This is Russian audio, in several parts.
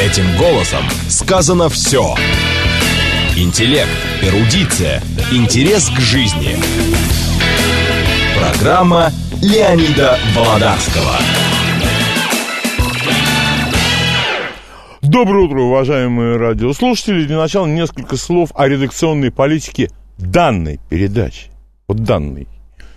Этим голосом сказано все. Интеллект, эрудиция, интерес к жизни. Программа Леонида Володарского. Доброе утро, уважаемые радиослушатели. Для начала несколько слов о редакционной политике данной передачи. Вот данной.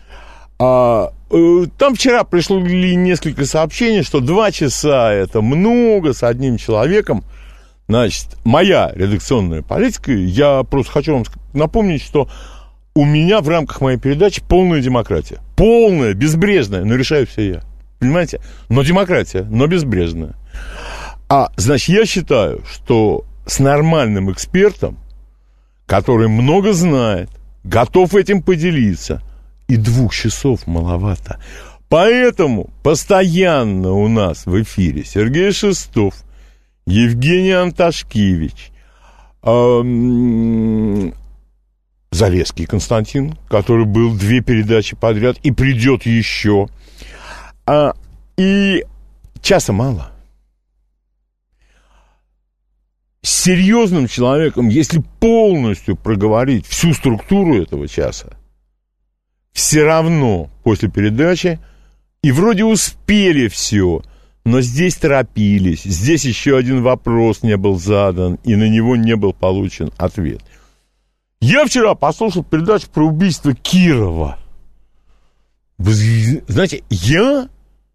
Там вчера пришло несколько сообщений, что 2 часа это много с одним человеком. Значит, моя редакционная политика, я просто хочу вам напомнить, что у меня в рамках моей передачи полная демократия. Полная, безбрежная, но решаю все я. Понимаете? Но демократия, но безбрежная. Значит, я считаю, что с нормальным экспертом, который много знает, готов этим поделиться, и 2 часов маловато. Поэтому постоянно у нас в эфире Сергей Шестов, Евгений Анташкевич, Залесский Константин, который был 2 передачи подряд и придет еще. И часа мало. С серьезным человеком, если полностью проговорить всю структуру этого часа, все равно после передачи, и вроде успели все, но здесь торопились, здесь еще один вопрос не был задан, и на него не был получен ответ. Я вчера послушал передачу про убийство Кирова. Вы знаете, я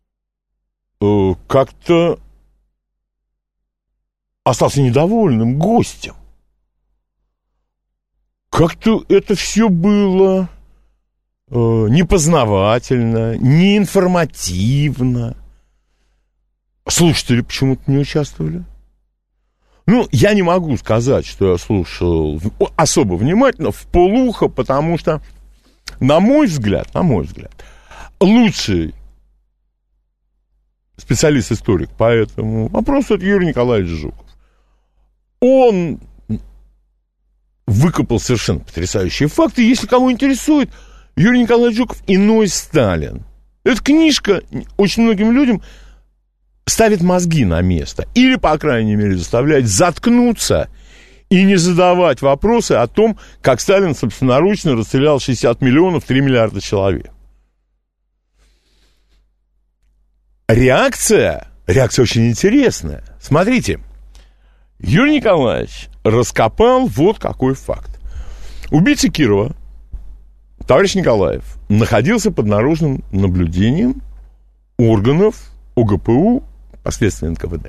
как-то остался недовольным гостем. Как-то это все было непознавательно, неинформативно. Слушатели почему-то не участвовали. Ну, я не могу сказать, что я слушал особо внимательно, вполуха, потому что, на мой взгляд, лучший специалист-историк по этому вопросу — это Юрий Николаевич Жуков. Он выкопал совершенно потрясающие факты. Если кого интересует, Юрий Николаевич Жуков «Иной Сталин». Эта книжка очень многим людям ставит мозги на место. Или, по крайней мере, заставляет заткнуться и не задавать вопросы о том, как Сталин собственноручно расстрелял 60 миллионов, 3 миллиарда человек. Реакция очень интересная. Смотрите, Юрий Николаевич раскопал вот какой факт. Убийца Кирова, товарищ Николаев, находился под наружным наблюдением органов ОГПУ, последствия НКВД.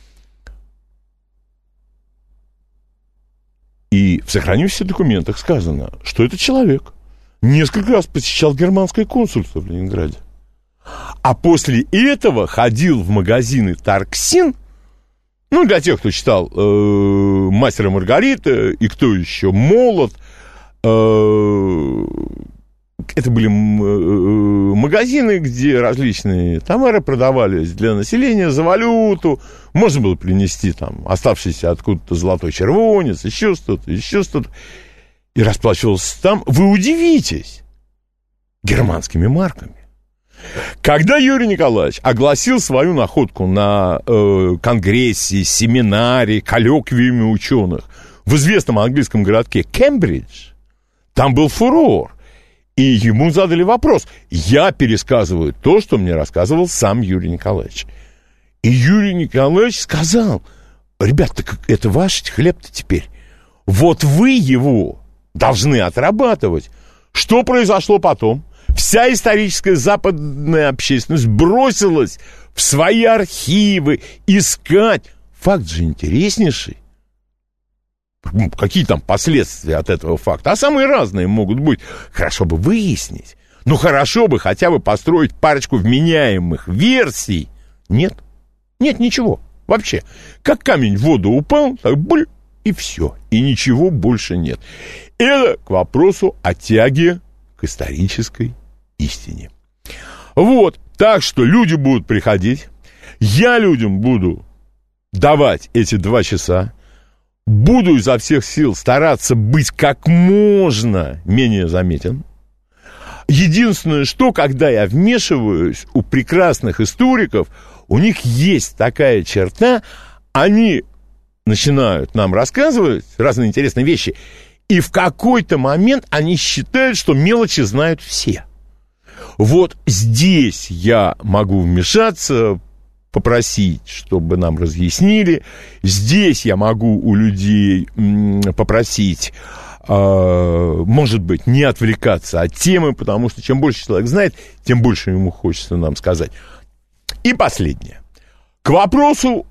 И в сохранившихся документах сказано, что этот человек несколько раз посещал германское консульство в Ленинграде. А после этого ходил в магазины «Тарксин». Ну, для тех, кто читал «Мастера и Маргарита» и кто еще, «Молот». Это были магазины, где различные товары продавались для населения за валюту. Можно было принести там оставшийся откуда-то золотой червонец, еще что-то. И расплачивался там, вы удивитесь, германскими марками. Когда Юрий Николаевич огласил свою находку на конгрессе, семинаре, коллоквиуме ученых в известном английском городке Кембридж, там был фурор. И ему задали вопрос. Я пересказываю то, что мне рассказывал сам Юрий Николаевич. И Юрий Николаевич сказал: ребят, так это ваш хлеб-то теперь. Вот вы его должны отрабатывать. Что произошло потом? Вся историческая западная общественность бросилась в свои архивы искать. Факт же интереснейший. Какие там последствия от этого факта? А самые разные могут быть. Хорошо бы выяснить. Ну, хорошо бы хотя бы построить парочку вменяемых версий. Нет. Нет ничего. Вообще. Как камень в воду упал, так буль, и все. И ничего больше нет. Это к вопросу о тяге к исторической истине. Вот. Так что люди будут приходить. Я людям буду давать эти 2 часа. Буду изо всех сил стараться быть как можно менее заметен. Единственное, что, когда я вмешиваюсь, у прекрасных историков, у них есть такая черта, они начинают нам рассказывать разные интересные вещи, и в какой-то момент они считают, что мелочи знают все. Вот здесь я могу вмешаться, попросить, чтобы нам разъяснили. Здесь я могу у людей попросить, может быть, не отвлекаться от темы, потому что чем больше человек знает, тем больше ему хочется нам сказать. И последнее. К вопросу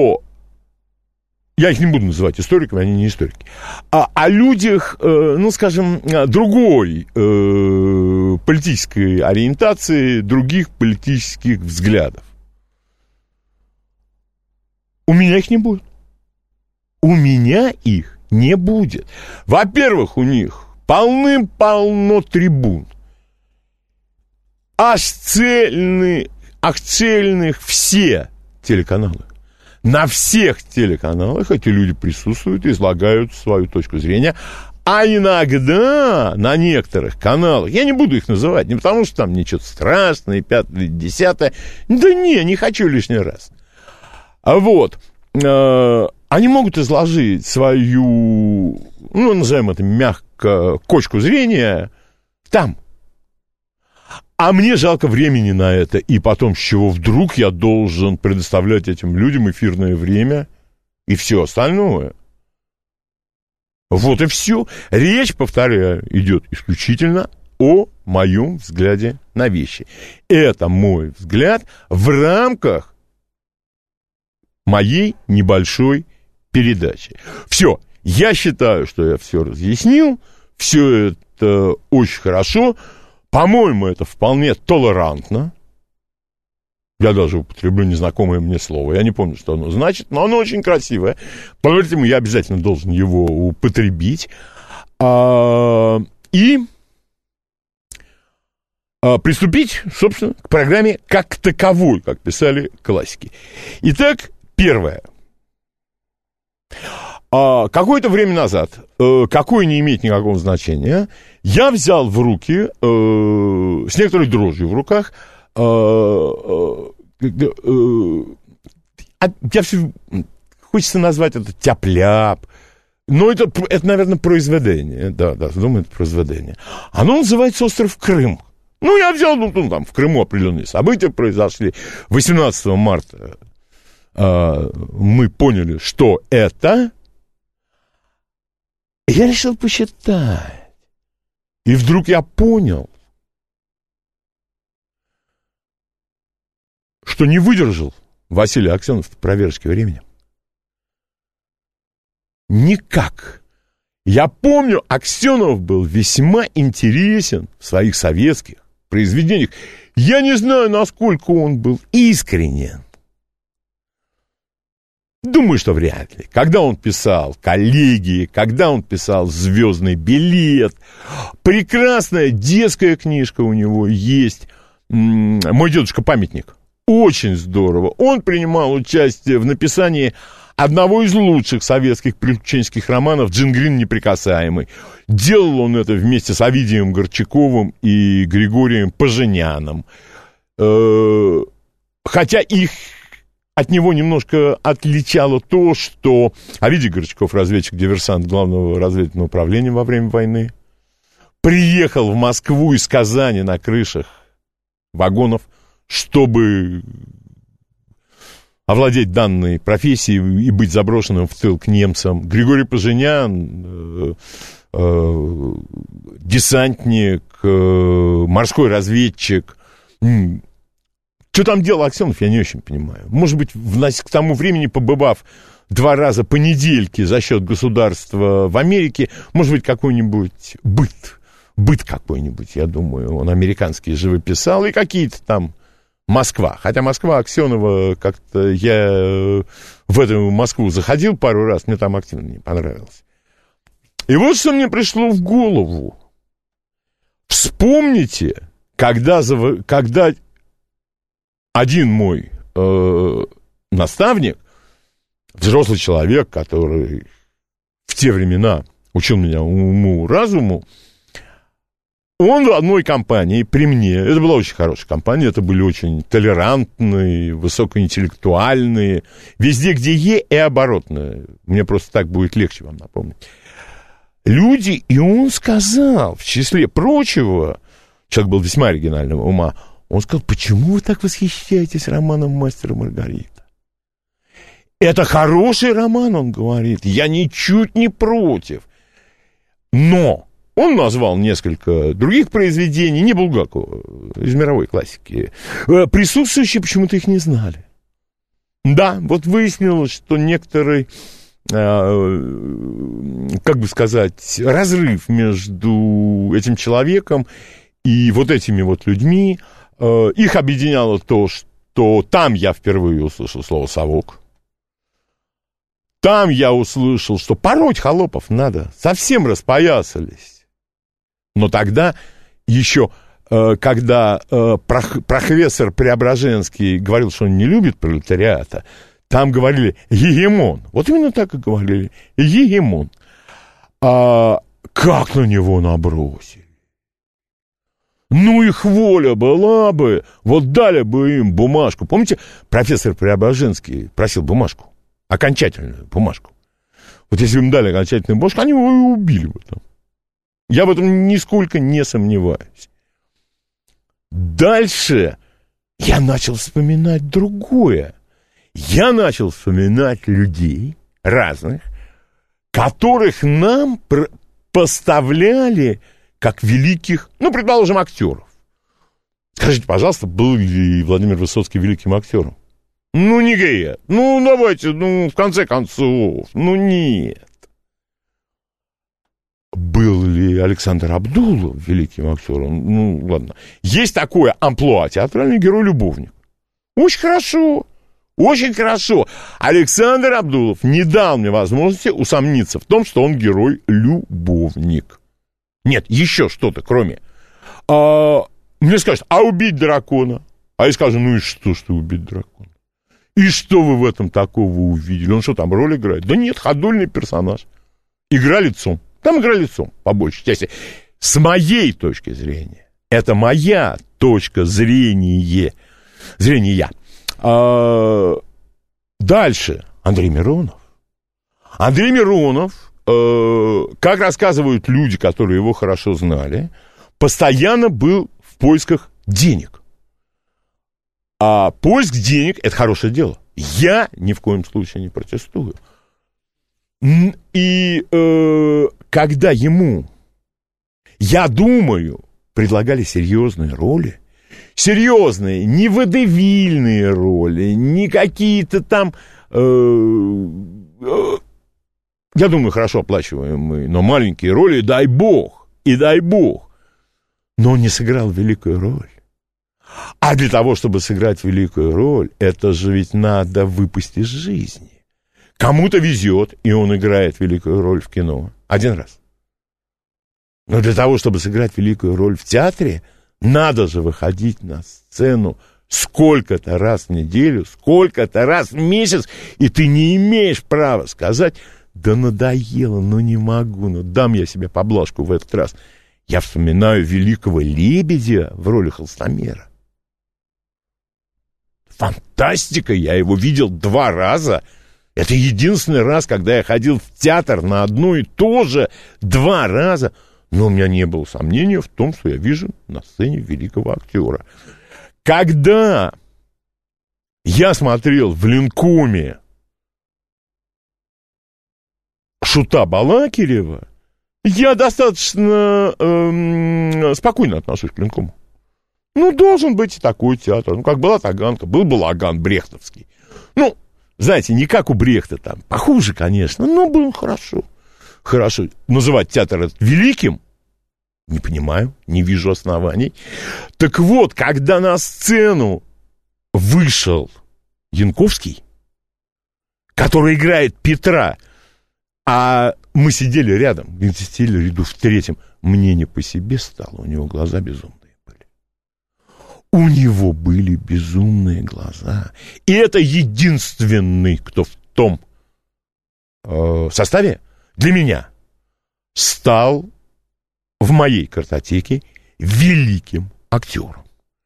я их не буду называть историками, они не историки, о людях, ну, скажем, другой политической ориентации, других политических взглядов. У меня их не будет. У меня их не будет. Во-первых, у них полным-полно трибун. Аж цельных все телеканалы. На всех телеканалах эти люди присутствуют и излагают свою точку зрения. А иногда на некоторых каналах, я не буду их называть, не потому что там ничего страшное, 5-е, 10-е. Да не хочу лишний раз. Вот. Они могут изложить свою, ну, назовем это мягко, точку зрения там. А мне жалко времени на это. И потом, с чего вдруг я должен предоставлять этим людям эфирное время и все остальное. Вот и все. Речь, повторяю, идет исключительно о моем взгляде на вещи. Это мой взгляд в рамках моей небольшой передачи. Все. Я считаю, что я все разъяснил. Все это очень хорошо. По-моему, это вполне толерантно. Я даже употреблю незнакомое мне слово. Я не помню, что оно значит, но оно очень красивое. Поверьте мне, я обязательно должен его употребить. И приступить, собственно, к программе как таковой, как писали классики. Итак, первое. Какое-то время назад, какое не имеет никакого значения, я взял в руки, с некоторой дрожью в руках, хочется назвать это тяп-ляп, но это, наверное, произведение, да, думаю, это произведение. Оно называется «Остров Крым». Ну, я взял, там в Крыму определенные события произошли. 18 марта мы поняли, что это. Я решил посчитать. И вдруг я понял, что не выдержал Василий Аксенов проверочки времени. Никак. Я помню, Аксенов был весьма интересен в своих советских произведениях. Я не знаю, насколько он был искренен. Думаю, что вряд ли. Когда он писал «Коллеги», когда он писал «Звездный билет», прекрасная детская книжка у него есть «Мой дедушка памятник». Очень здорово. Он принимал участие в написании одного из лучших советских приключенческих романов «Джингрин неприкасаемый». Делал он это вместе с Овидием Горчаковым и Григорием Поженяном. Хотя их от него немножко отличало то, что Овидий Горчаков, разведчик-диверсант Главного разведывательного управления во время войны, приехал в Москву из Казани на крышах вагонов, чтобы овладеть данной профессией и быть заброшенным в тыл к немцам. Григорий Поженян, десантник, морской разведчик. Что там делал Аксенов, я не очень понимаю. Может быть, к тому времени, побывав 2 раза по недельке за счет государства в Америке, может быть, какой-нибудь быт какой-нибудь, я думаю, он американский живописал, и какие-то там Москва. Хотя Москва Аксенова, как-то я в эту Москву заходил пару раз, мне там активно не понравилось. И вот что мне пришло в голову. Вспомните, когда один мой наставник, взрослый человек, который в те времена учил меня уму-разуму, Он в одной компании при мне, это была очень хорошая компания, это были очень толерантные, высокоинтеллектуальные, везде, где «е» и оборотное. Мне просто так будет легче вам напомнить. Люди, и он сказал, в числе прочего, человек был весьма оригинального ума, он сказал: почему вы так восхищаетесь романом «Мастер и Маргарита»? Это хороший роман, он говорит, я ничуть не против. Но он назвал несколько других произведений, не Булгакова, из мировой классики. Присутствующие почему-то их не знали. Да, вот выяснилось, что некоторый, как бы сказать, разрыв между этим человеком и вот этими вот людьми, их объединяло то, что там я впервые услышал слово «совок». Там я услышал, что пороть холопов надо, совсем распоясались. Но тогда еще, когда профессор Преображенский говорил, что он не любит пролетариата, там говорили «гегемон». Вот именно так и говорили «гегемон». Как на него набросили. Ну, их воля была бы, вот дали бы им бумажку. Помните, профессор Преображенский просил бумажку, окончательную бумажку. Вот если им дали окончательную бумажку, они его и убили бы там. Я в этом нисколько не сомневаюсь. Дальше я начал вспоминать другое. Я начал вспоминать людей разных, которых нам поставляли как великих, ну, предположим, актеров. Скажите, пожалуйста, был ли Владимир Высоцкий великим актером? Ну, не говорят. Ну, давайте, ну, в конце концов, ну, нет. Был ли Александр Абдулов великим актером? Ну, ладно. Есть такое амплуа, театральный герой-любовник. Очень хорошо, очень хорошо. Александр Абдулов не дал мне возможности усомниться в том, что он герой-любовник. Нет, еще что-то, кроме. Мне скажут, а убить дракона? А я скажу, ну и что убить дракона? И что вы в этом такого увидели? Он что, там роль играет? Да нет, ходульный персонаж. Игра лицом. Там игра лицом, по большей части. С моей точки зрения. Это моя точка зрения. Дальше. Андрей Миронов. Андрей Миронов, как рассказывают люди, которые его хорошо знали, постоянно был в поисках денег. А поиск денег – это хорошее дело. Я ни в коем случае не протестую. И когда ему, я думаю, предлагали серьезные роли, серьезные, не водевильные роли, не какие-то там, я думаю, хорошо оплачиваемые, но маленькие роли, дай бог. Но он не сыграл великую роль. А для того, чтобы сыграть великую роль, это же ведь надо выпасть из жизни. Кому-то везет, и он играет великую роль в кино. Один раз. Но для того, чтобы сыграть великую роль в театре, надо же выходить на сцену сколько-то раз в неделю, сколько-то раз в месяц, и ты не имеешь права сказать: да надоело, ну не могу, ну дам я себе поблажку в этот раз. Я вспоминаю великого Лебедя в роли Холстомера. Фантастика, я его видел 2 раза. Это единственный раз, когда я ходил в театр на одно и то же 2 раза. Но у меня не было сомнения в том, что я вижу на сцене великого актера. Когда я смотрел в Ленкоме Шута Балакирева, я достаточно спокойно отношусь к Ленкому. Ну, должен быть и такой театр. Ну, как была Таганка, был балаган брехтовский. Ну, знаете, не как у Брехта там. Похуже, конечно, но было хорошо. Хорошо. Называть театр этот великим? Не понимаю, не вижу оснований. Так вот, когда на сцену вышел Янковский, который играет Петра, а мы сидели рядом, сидели ряду в 3-м, мне не по себе стало, у него глаза безумные были. У него были безумные глаза. И это единственный, кто в том составе для меня стал в моей картотеке великим актером.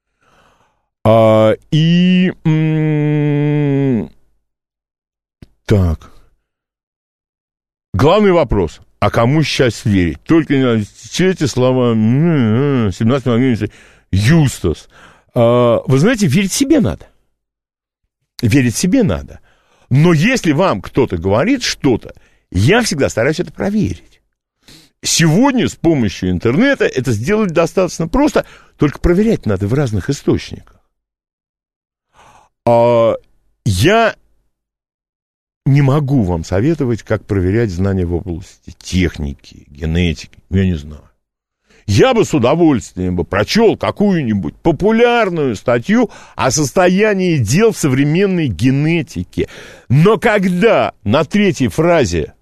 Так. Главный вопрос. А кому сейчас верить? Только не надо эти слова 17 мгновений. Юстас. Вы знаете, верить себе надо. Верить себе надо. Но если вам кто-то говорит что-то, я всегда стараюсь это проверить. Сегодня с помощью интернета это сделать достаточно просто, только проверять надо в разных источниках. Я не могу вам советовать, как проверять знания в области техники, генетики, я не знаю. Я бы с удовольствием прочел какую-нибудь популярную статью о состоянии дел в современной генетике. Но когда на третьей фразе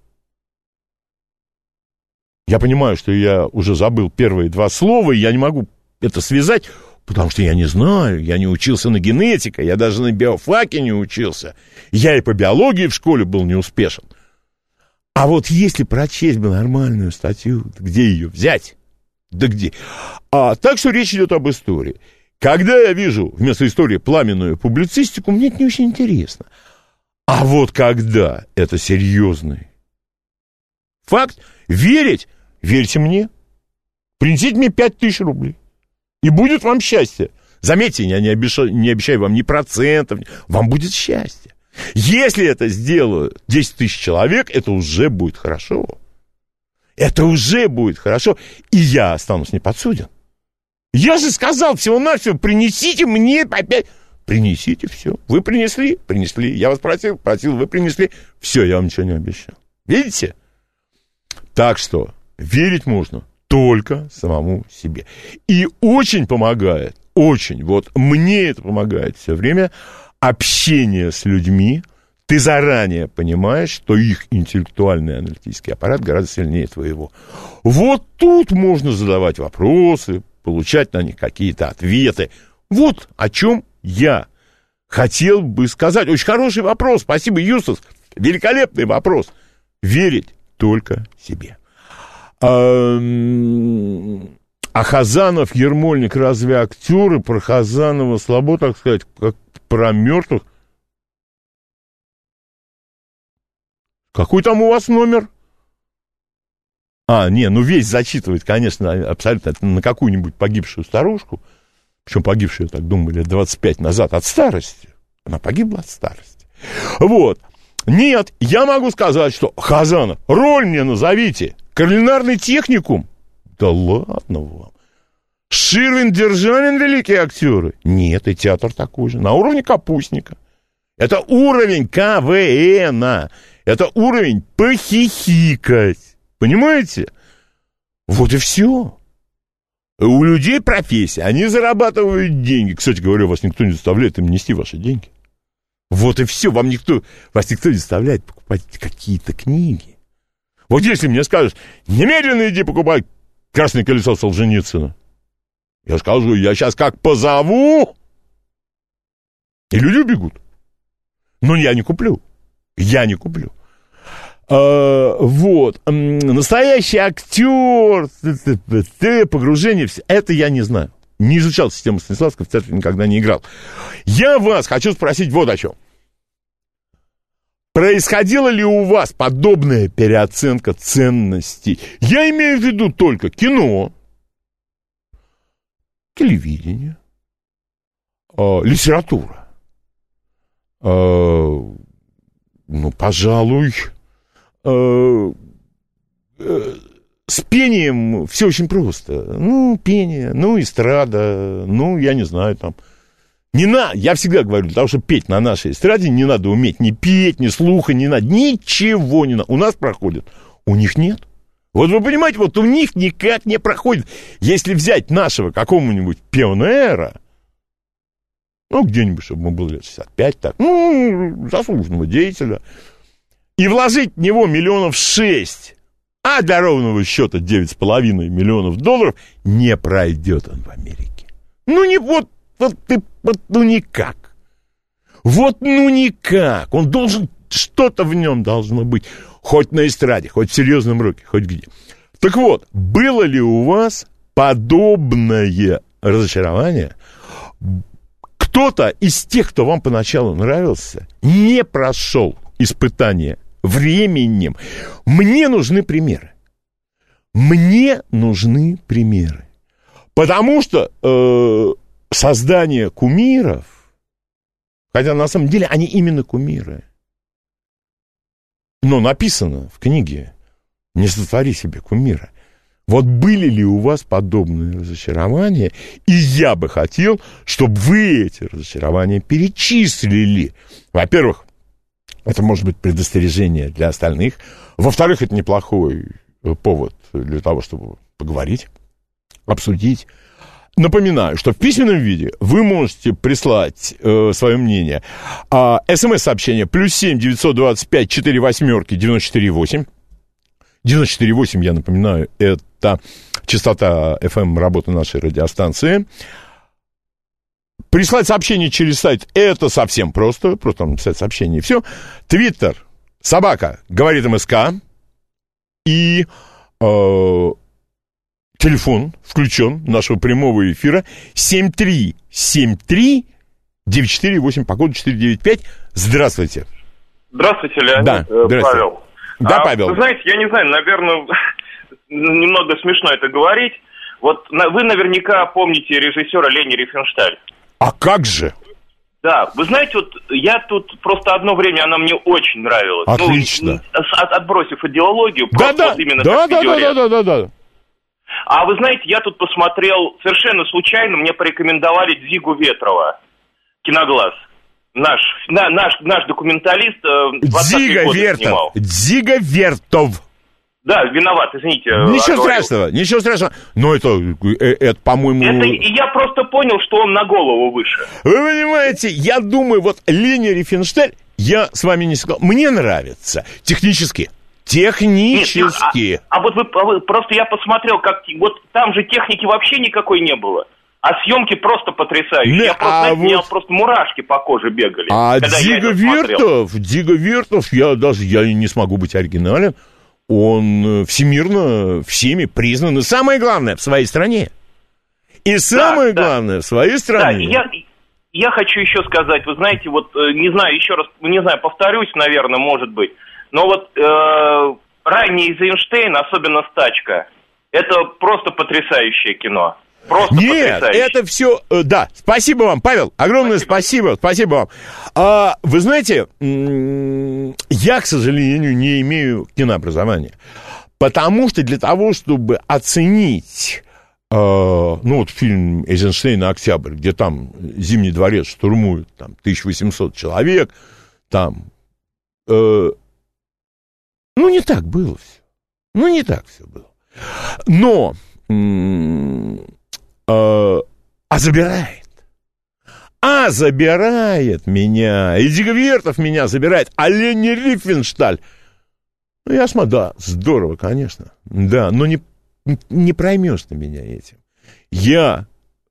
я понимаю, что я уже забыл первые два слова, и я не могу это связать, потому что я не знаю, я не учился на генетике, я даже на биофаке не учился. Я и по биологии в школе был неуспешен. А вот если прочесть бы нормальную статью, где ее взять? Да где? Так что речь идет об истории. Когда я вижу вместо истории пламенную публицистику, мне это не очень интересно. А вот когда это серьезный факт, верить, верьте мне. Принесите мне 5000 рублей. И будет вам счастье. Заметьте, я не обещаю вам ни процентов, вам будет счастье. Если это сделают 10 000 человек, это уже будет хорошо. Это уже будет хорошо, и я останусь не подсуден. Я же сказал всего-навсего, принесите мне опять. Принесите все. Вы принесли? Принесли. Я вас просил, вы принесли. Все, я вам ничего не обещал. Видите? Так что верить можно только самому себе. И очень помогает, очень, вот мне это помогает все время, общение с людьми. Ты заранее понимаешь, что их интеллектуальный аналитический аппарат гораздо сильнее твоего. Вот тут можно задавать вопросы, получать на них какие-то ответы. Вот о чем я хотел бы сказать. Очень хороший вопрос. Спасибо, Юстас. Великолепный вопрос. Верить только себе. А Хазанов, Ермольник, разве актеры? Про Хазанова слабо, так сказать, как про мертвых. Какой там у вас номер? Весь зачитывать, конечно, абсолютно на какую-нибудь погибшую старушку. Причем погибшую, я так думаю, лет 25 назад от старости. Она погибла от старости. Вот. Нет, я могу сказать, что Хазанов, роль мне назовите. Кулинарный техникум. Да ладно вам. Ширвин, Державин, великие актеры. Нет, и театр такой же. На уровне Капустника. Это уровень КВН. Это уровень похихикать. Понимаете? Вот и все. У людей профессия. Они зарабатывают деньги. Кстати говоря, вас никто не заставляет им нести ваши деньги. Вот и все. Вас никто не заставляет покупать какие-то книги. Вот если мне скажут, немедленно иди покупай «Красное колесо» Солженицына. Я скажу, я сейчас как позову, и люди убегут. Но я не куплю. Вот. Настоящий актер, погружение, это я не знаю. Не изучал систему Станиславского, в театре никогда не играл. Я вас хочу спросить вот о чем. Происходила ли у вас подобная переоценка ценностей? Я имею в виду только кино, телевидение, литература. Пожалуй, с пением все очень просто. Пение, эстрада, я не знаю, там. Я всегда говорю, для того, чтобы петь на нашей эстраде, не надо уметь ни петь, ни слуха, не надо, ничего не надо. У нас проходит, у них нет. Вот вы понимаете, вот у них никак не проходит. Если взять нашего какого-нибудь пионера, где-нибудь, чтобы ему было лет 65, так, заслуженного деятеля, и вложить в него $6 миллионов, а для ровного счета $9,5 миллионов, не пройдет он в Америке. Никак. Никак. Он должен, что-то в нем должно быть. Хоть на эстраде, хоть в серьезном роке, хоть где. Так вот, было ли у вас подобное разочарование, кто-то из тех, кто вам поначалу нравился, не прошел испытание временем. Мне нужны примеры. Мне нужны примеры. Потому что создание кумиров, хотя на самом деле они именно кумиры, но написано в книге «Не сотвори себе кумира». Вот были ли у вас подобные разочарования? И я бы хотел, чтобы вы эти разочарования перечислили. Во-первых, это может быть предостережение для остальных. Во-вторых, это неплохой повод для того, чтобы поговорить, обсудить. Напоминаю, что в письменном виде вы можете прислать свое мнение. СМС-сообщение +7 925 48 94 8. 94,8, я напоминаю, это частота FM работы нашей радиостанции. Прислать сообщение через сайт — это совсем просто там написать сообщение и все. Твиттер, собака, говорит МСК. И телефон включен нашего прямого эфира 7373-948, по коду 495. Здравствуйте. Здравствуйте, Леонид. Да, здравствуйте. Павел. Да, Павел. Вы знаете, я не знаю, наверное, немного смешно это говорить. Вот вы наверняка помните режиссера Лени Рифеншталь. А как же? Да, вы знаете, вот я тут просто одно время, она мне очень нравилась. Отлично. Отбросив идеологию, просто вот именно как видеоряд. Да. А вы знаете, я тут посмотрел, совершенно случайно мне порекомендовали Дзигу Ветрова, «Киноглаз». Наш документалист 20 год снимал. Дзига Вертов. Да, виноват, извините. Ничего страшного. Но это, по-моему... И я просто понял, что он на голову выше. Вы понимаете, я думаю, вот Лени Рифеншталь, я с вами не согласен, мне нравится технически. Технически. Вот вы просто я посмотрел, как вот там же техники вообще никакой не было. А съемки просто потрясающие. У меня просто мурашки по коже бегали. Дзига Вертов, я не смогу быть оригинален, он всемирно всеми признан. И самое главное, в своей стране. В своей стране. Да, я хочу еще сказать, вы знаете, вот, не знаю, повторюсь, наверное, может быть, но вот ранний Эйзенштейн, особенно «Стачка», это просто потрясающее кино. Нет, это все... Да, спасибо вам, Павел, огромное спасибо вам. Вы знаете, я, к сожалению, не имею кинообразования, потому что для того, чтобы оценить, фильм Эйзенштейна «Октябрь», где там Зимний дворец штурмуют, там 1800 человек, там... не так было все. Не так все было. Но... забирает меня, и Дзига Вертов меня забирает, а Лени Рифеншталь, я смотрю, да, здорово, конечно, да, но не проймешь ты меня этим. Я,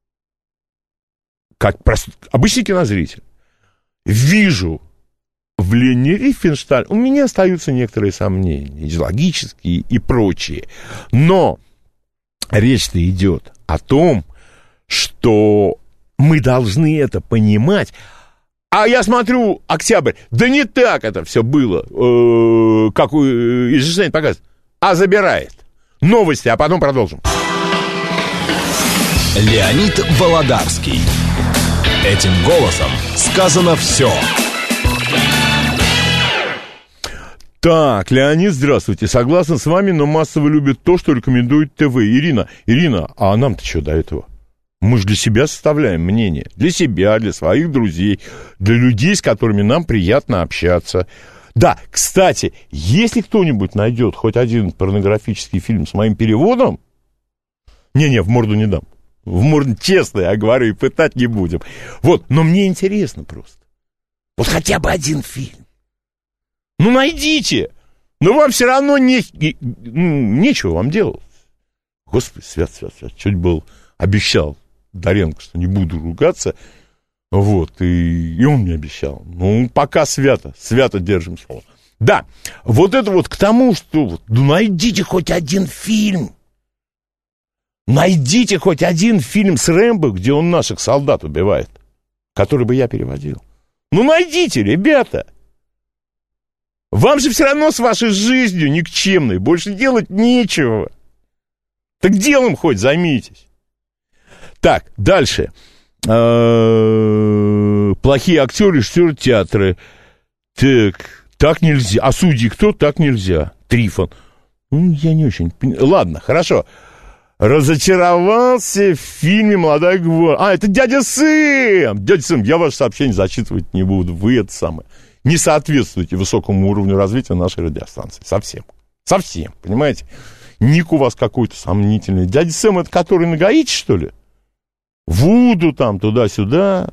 как обычный кинозритель, вижу в Лени Рифеншталь, у меня остаются некоторые сомнения, идеологические и прочие, но речь-то идет о том, что мы должны это понимать. А я смотрю «Октябрь», да не так это все было, как Эйзенштейн показывает, забирает. Новости, а потом продолжим. Леонид Володарский. Этим голосом сказано все. Так, Леонид, здравствуйте. Согласен с вами, но массово любят то, что рекомендует ТВ. Ирина, а нам-то что до этого? Мы же для себя составляем мнение. Для себя, для своих друзей, для людей, с которыми нам приятно общаться. Да, кстати, если кто-нибудь найдет хоть один порнографический фильм с моим переводом, в морду не дам. В морду, честно, я говорю, и пытать не будем. Но мне интересно просто. Хотя бы один фильм. Найдите. Но вам все равно нечего вам делать. Господи, свят. Чуть был обещал Доренко, что не буду ругаться. И он мне обещал. Пока свято держим слово. Да, это к тому, что найдите хоть один фильм. Найдите хоть один фильм с Рэмбо, где он наших солдат убивает, который бы я переводил. Ну, найдите, ребята. Вам же все равно с вашей жизнью никчемной больше делать нечего. Так делом хоть займитесь. Так, дальше. Плохие актеры, режиссеры театра. Так нельзя. А судьи кто? Так нельзя. Трифон. Я не очень... Ладно, хорошо. Разочаровался в фильме «Молодая гвардия». Это дядя Сэм! Дядя Сэм, я ваше сообщение зачитывать не буду. Вы это самое. Не соответствуете высокому уровню развития нашей радиостанции. Совсем. Совсем, понимаете? Ник у вас какой-то сомнительный. Дядя Сэм, это который на Гаити, что ли? Вуду там, туда-сюда.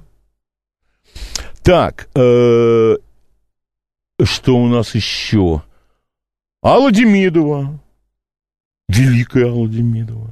Так, что у нас еще? Алла Демидова. Великая Алла Демидова.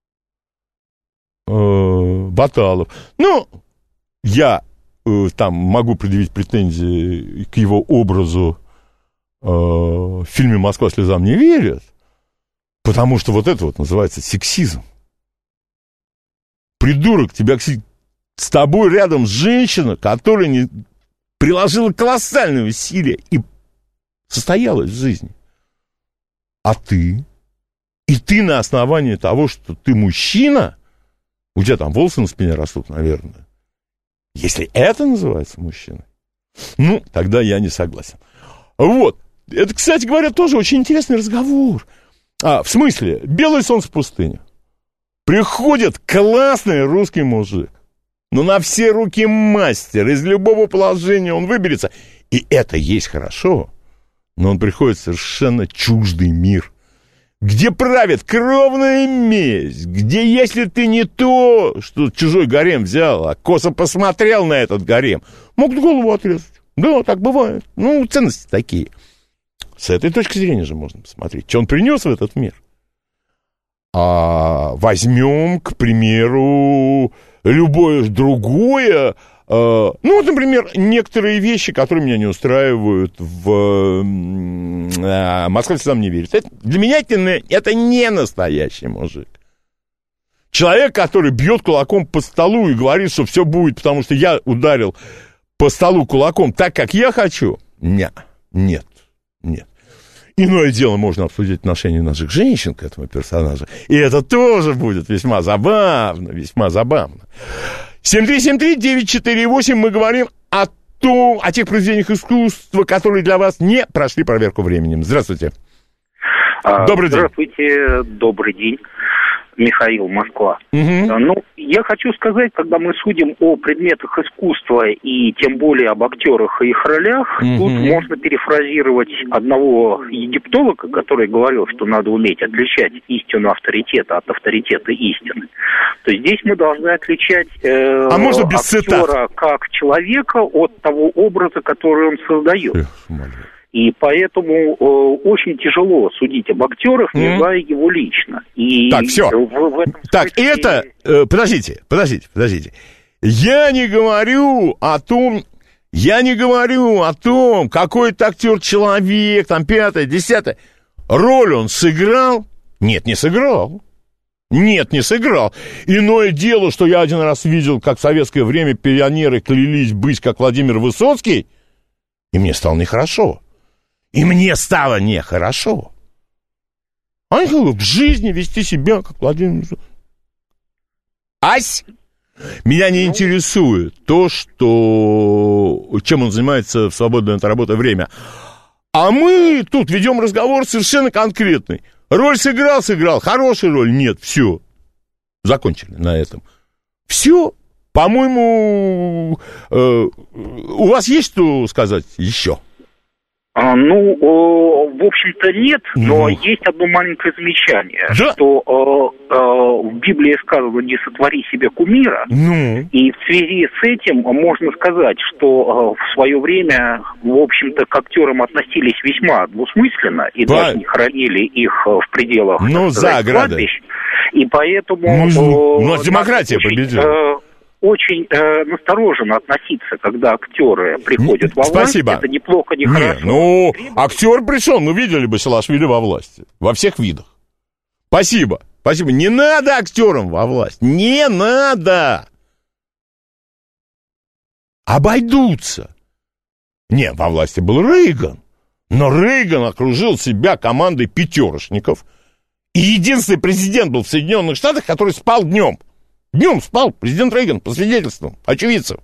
Баталов. Ну, я там могу предъявить претензии к его образу в фильме «Москва слезам не верит», потому что вот это вот называется сексизм. Придурок, с тобой рядом женщина, которая не приложила колоссальные усилия и состоялась в жизни. А ты? И ты на основании того, что ты мужчина, у тебя там волосы на спине растут, наверное. Если это называется мужчиной, ну, тогда я не согласен. Вот. Это, кстати говоря, тоже очень интересный разговор. В смысле, «Белое солнце пустыни». Приходит классный русский мужик. Ну, на все руки мастер. Из любого положения он выберется. И это есть хорошо. Но он приходит в совершенно чуждый мир, где правит кровная месть, где если ты не то, что чужой гарем взял, а косо посмотрел на этот гарем, могут голову отрезать. Да, так бывает. Ну, ценности такие. С этой точки зрения же можно посмотреть, что он принес в этот мир. Возьмем, к примеру, любое другое. Ну, вот, например, некоторые вещи, которые меня не устраивают в «Москва слезам не верит». Для меня это не настоящий мужик. Человек, который бьет кулаком по столу и говорит, что все будет, потому что я ударил по столу кулаком так, как я хочу. Нет. Иное дело, можно обсудить отношение наших женщин к этому персонажу. И это тоже будет весьма забавно, весьма забавно. 7373948, мы говорим о тех произведениях искусства, которые для вас не прошли проверку временем. Здравствуйте. Добрый день. Здравствуйте, добрый день. Михаил, Москва. Угу. Ну, я хочу сказать, когда мы судим о предметах искусства и тем более об актерах и их ролях, тут можно перефразировать одного египтолога, который говорил, что надо уметь отличать истину авторитета от авторитета истины. То есть здесь мы должны отличать актера как человека от того образа, который он создает. И поэтому очень тяжело судить об актерах, не зная его лично. И так, все. Так, это... Подождите. Я не говорю о том, какой-то актер человек, там, 5-е, 10-е. Роль он сыграл? Нет, не сыграл. Иное дело, что я один раз видел, как в советское время пионеры клялись быть, как Владимир Высоцкий, и мне стало нехорошо. Они хотят в жизни вести себя, как Владимир Высоцкий. Меня не интересует то, чем он занимается в свободное от работы время. А мы тут ведем разговор совершенно конкретный. Роль сыграл, хорошая роль, нет, все. Закончили на этом. Все, по-моему, у вас есть что сказать еще? В общем-то, нет, но есть одно маленькое замечание, что в Библии сказано «не сотвори себе кумира», и в связи с этим можно сказать, что в свое время, в общем-то, к актерам относились весьма двусмысленно, и даже не хоронили их в пределах кладбищ, и поэтому... демократия победила. Очень настороженно относиться, когда актеры приходят во власть. Спасибо. Это неплохо, не хорошо. Актер пришел, мы видели бы Басилашвили во власти. Во всех видах. Спасибо. Спасибо. Не надо актерам во власть. Не надо. Обойдутся. Не, во власти был Рейган. Но Рейган окружил себя командой пятерочников. И единственный президент был в Соединенных Штатах, который спал днем. Днем спал президент Рейган, по свидетельствам очевидцев.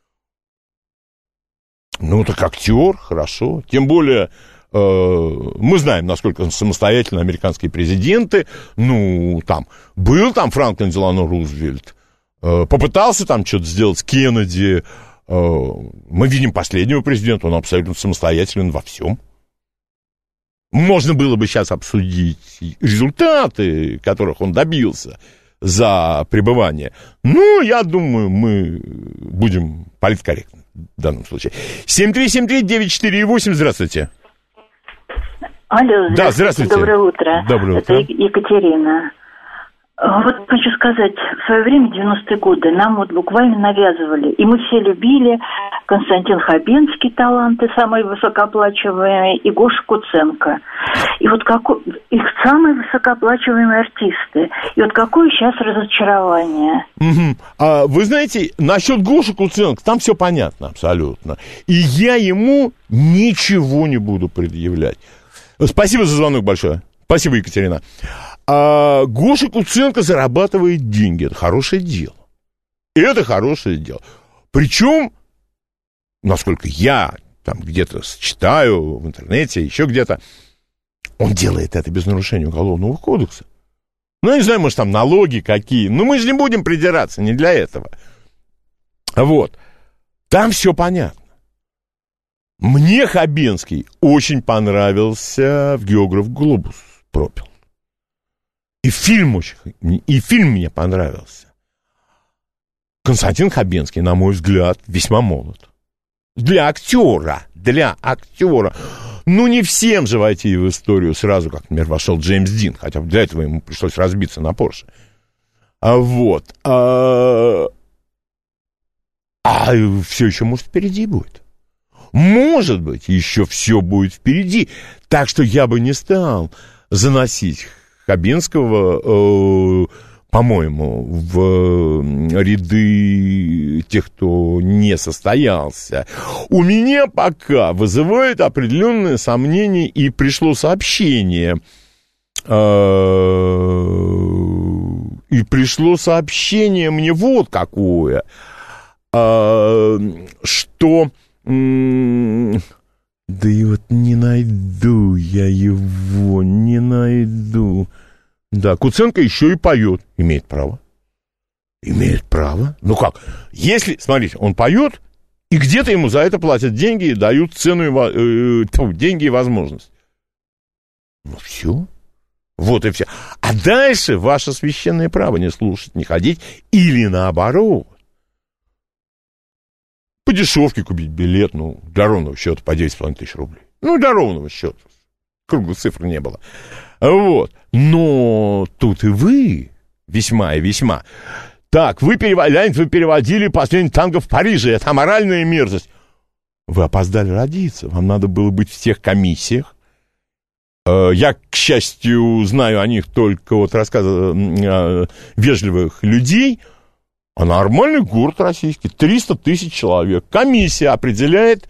Ну, так актер, хорошо. Тем более, мы знаем, насколько самостоятельны американские президенты. Ну, там, был там Франклин Делано Рузвельт. Попытался там что-то сделать с Кеннеди. Мы видим последнего президента, он абсолютно самостоятелен во всем. Можно было бы сейчас обсудить результаты, которых он добился за пребывание. Но я думаю, мы будем политкорректны в данном случае. 7373948, здравствуйте. Алло, здравствуйте. Да, здравствуйте. Доброе утро. Доброе утро. Это Екатерина. Вот хочу сказать, в свое время, 90-е годы, нам вот буквально навязывали, и мы все любили Константин Хабенский, таланты самые высокооплачиваемые, и Гоша Куценко. И вот их самые высокооплачиваемые артисты. И вот какое сейчас разочарование. Угу. Вы знаете, насчет Гоши Куценко, там все понятно абсолютно. И я ему ничего не буду предъявлять. Спасибо за звонок большое. Спасибо, Екатерина. Гоша Куценко зарабатывает деньги. Это хорошее дело. Это хорошее дело. Причем, насколько я там где-то читаю в интернете, еще где-то, он делает это без нарушения Уголовного кодекса. Ну, я не знаю, может, там налоги какие. Но мы же не будем придираться, не для этого. Вот. Там все понятно. Мне Хабенский очень понравился в «Географ Глобус» пропил. И фильм мне понравился. Константин Хабенский, на мой взгляд, весьма молод. Для актера. Ну, не всем же войти в историю сразу, как, например, вошел Джеймс Дин, хотя для этого ему пришлось разбиться на Порше. Все еще, может, впереди будет. Может быть, еще все будет впереди. Так что я бы не стал заносить Хабенского, по-моему, в ряды тех, кто не состоялся. У меня пока вызывает определенные сомнения, и пришло сообщение. Мне вот какое, что... Да и вот не найду я его, не найду. Да, Куценко еще и поет. Имеет право. Ну как? Если, смотрите, он поет, и где-то ему за это платят деньги, дают цену, деньги и возможность. Ну все. Вот и все. А дальше ваше священное право не слушать, не ходить, или наоборот. По дешевке купить билет, для ровного счета по 9,5 тысяч рублей. Для ровного счета. Круглых цифр не было. Вот. Но тут и вы весьма и весьма. Так, вы переводили «Последний танго» в Париже. Это аморальная мерзость. Вы опоздали родиться. Вам надо было быть в тех комиссиях. Я, к счастью, знаю о них только вот рассказы вежливых людей. А нормальный город российский, 300 тысяч человек. Комиссия определяет,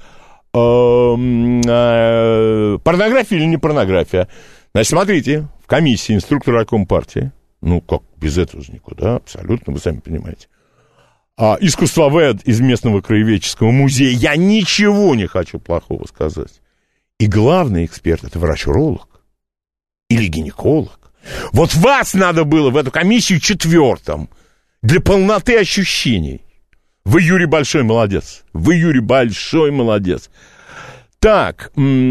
порнография или не порнография. Значит, смотрите, в комиссии инструктор райкома партии, как без этого же никуда, абсолютно, вы сами понимаете. Искусствовед из местного краеведческого музея, я ничего не хочу плохого сказать. И главный эксперт — это врач-уролог или гинеколог. Вот вас надо было в эту комиссию 4-м. Для полноты ощущений. Вы, Юрий, большой молодец. Так.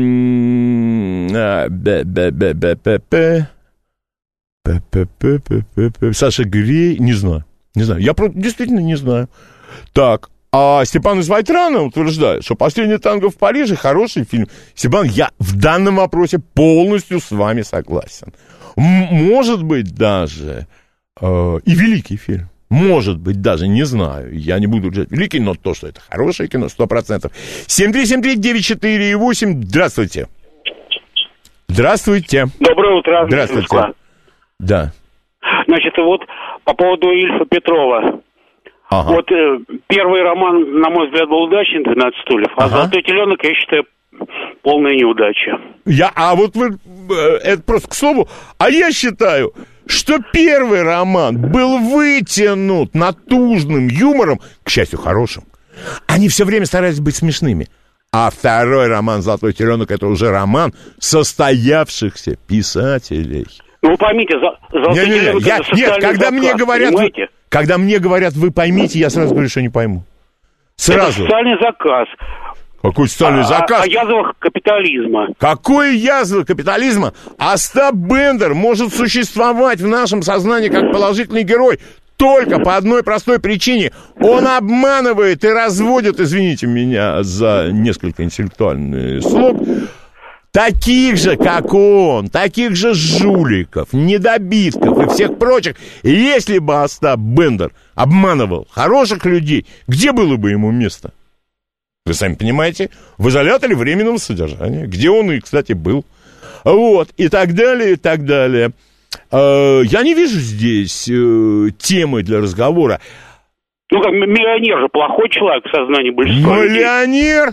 Саша Грей. Не знаю. Я действительно не знаю. Так. А Степан из Вайтрана утверждает, что «Последний танго в Париже» хороший фильм. Степан, я в данном вопросе полностью с вами согласен. Может быть, даже и великий фильм. Может быть, даже, не знаю. Я не буду ждать великий, но то, что это хорошее кино, 100%. 7373948. Здравствуйте. Здравствуйте. Доброе утро. Здравствуйте. Да. Значит, вот по поводу Ильфа Петрова. Ага. Вот первый роман, на мой взгляд, был удачен, «12 стульев», а «Золотой теленок», я считаю, полная неудача. Это просто к слову, а я считаю, что первый роман был вытянут натужным юмором, к счастью, хорошим. Они все время старались быть смешными. А второй роман «Золотой теленок» — это уже роман состоявшихся писателей. Ну, вы поймите, «Золотой теленок» — это социальный заказ, когда мне говорят, вы поймите, я сразу говорю, что не пойму. Сразу. Это социальный заказ. Какой социальный заказ? О язвах капитализма. Какой язвы капитализма? Остап Бендер может существовать в нашем сознании как положительный герой только по одной простой причине. Он обманывает и разводит, извините меня за несколько интеллектуальный слог, таких же, как он, таких же жуликов, недобитков и всех прочих. Если бы Остап Бендер обманывал хороших людей, где было бы ему место? Вы сами понимаете, в изоляторе временного содержания, где он и, кстати, был. Вот, и так далее, и так далее. Я не вижу здесь темы для разговора. Ну, как миллионер же плохой человек в сознании большинства людей. Миллионер?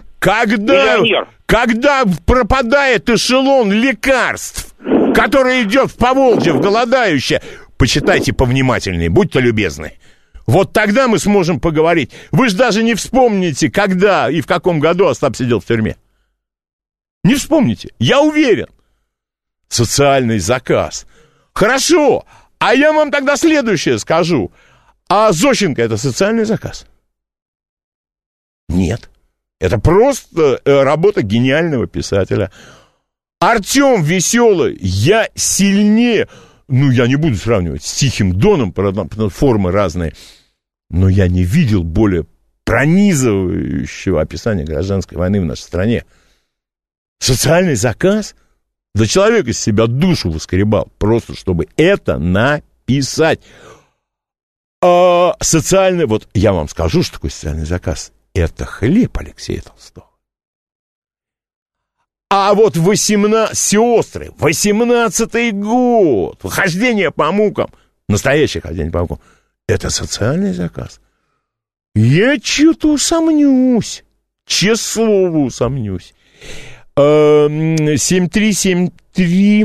Когда пропадает эшелон лекарств, который идет в Поволжье, в голодающее, почитайте повнимательнее, будьте любезны. Вот тогда мы сможем поговорить. Вы же даже не вспомните, когда и в каком году Остап сидел в тюрьме. Не вспомните, я уверен. Социальный заказ. Хорошо, а я вам тогда следующее скажу. А Зощенко — это социальный заказ? Нет. Это просто работа гениального писателя. Артем Веселый, я сильнее... Ну, я не буду сравнивать с Тихим Доном, потому формы разные, но я не видел более пронизывающего описания гражданской войны в нашей стране. Социальный заказ? Да человек из себя душу выскребал, просто чтобы это написать. Социальный, вот я вам скажу, что такое социальный заказ. Это хлеб Алексея Толстого. А вот сестры, 18-й год, хождение по мукам, настоящее хождение по мукам, это социальный заказ. Я что-то усомнюсь, честное слово усомнюсь. 7373.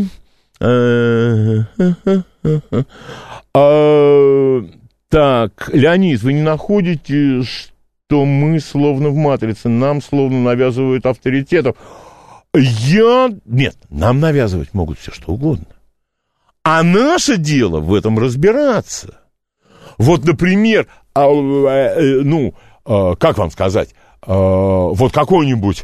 Так, Леонид, вы не находите, что мы словно в матрице, нам словно навязывают авторитетов? Нет, нам навязывать могут все что угодно. А наше дело в этом разбираться. Вот, например, как вам сказать, вот какой-нибудь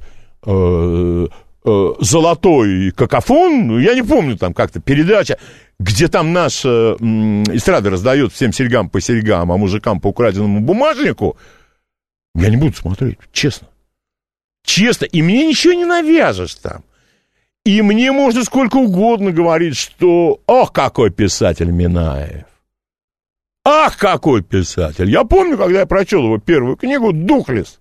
золотой какофон, я не помню, там как-то передача, где там наша эстрада раздает всем серьгам по серьгам, а мужикам по украденному бумажнику, я не буду смотреть, честно. Честно, и мне ничего не навяжешь там. И мне можно сколько угодно говорить, что ох, какой писатель Минаев. Ах, какой писатель. Я помню, когда я прочел его первую книгу «Духлес».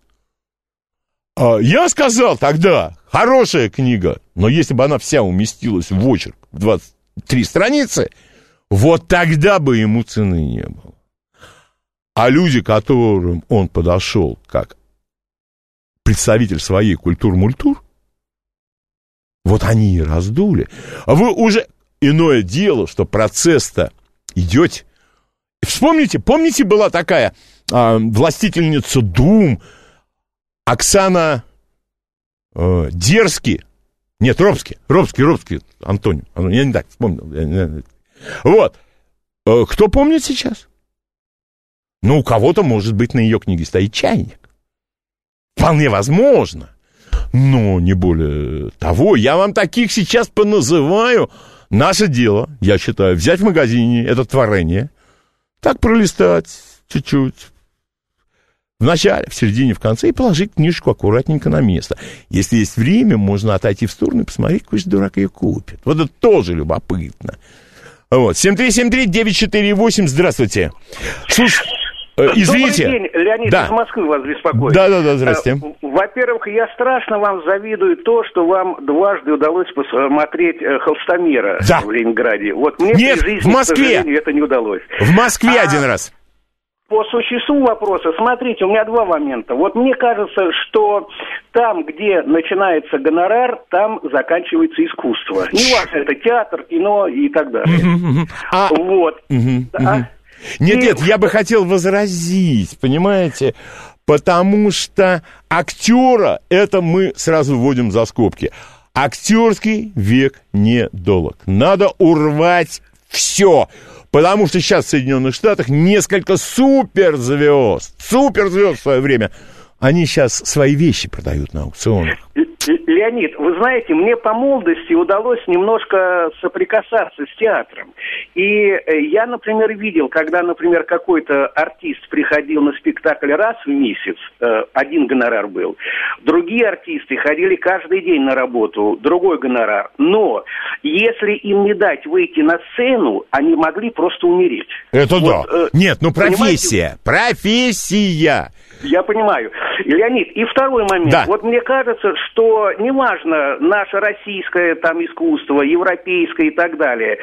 Я сказал тогда, хорошая книга, но если бы она вся уместилась в очерк в 23 страницы, вот тогда бы ему цены не было. А люди, к которым он подошел как представитель своей культур-мультур, вот они и раздули. А вы уже... Иное дело, что процесс-то идет. Вспомните, помните, была такая властительница Дум Оксана Робский, Антоним. Я не так вспомнил. Вот. Кто помнит сейчас? Ну, у кого-то, может быть, на ее книге стоит чайник. Вполне возможно. Но не более того. Я вам таких сейчас поназываю. Наше дело, я считаю, взять в магазине это творение, так пролистать чуть-чуть. В начале, в середине, в конце, и положить книжку аккуратненько на место. Если есть время, можно отойти в сторону и посмотреть, какой же дурак ее купит. Вот это тоже любопытно. Вот. 7373-948, здравствуйте. Извините. Добрый день, Леонид из Москвы вас беспокоит. Да, здрасте. Во-первых, я страшно вам завидую то, что вам дважды удалось посмотреть «Холстомера» в Ленинграде. Вот мне Нет, при жизни, в Москве. к сожалению, это не удалось. В Москве один раз. По существу вопроса, смотрите, у меня два момента. Вот мне кажется, что там, где начинается гонорар, там заканчивается искусство. Неважно, это театр, кино и так далее. Вот. Нет, я бы хотел возразить, понимаете, потому что актера, это мы сразу вводим за скобки. Актерский век недолог. Надо урвать все. Потому что сейчас в Соединенных Штатах несколько суперзвезд в свое время, они сейчас свои вещи продают на аукционах. Леонид, вы знаете, мне по молодости удалось немножко соприкасаться с театром. И я, например, видел, когда, например, какой-то артист приходил на спектакль раз в месяц, один гонорар был. Другие артисты ходили каждый день на работу, другой гонорар. Но если им не дать выйти на сцену, они могли просто умереть. Это вот, да. Нет, профессия. Я понимаю. Леонид, и второй момент. Да. Вот мне кажется, что неважно, наше российское там искусство, европейское и так далее,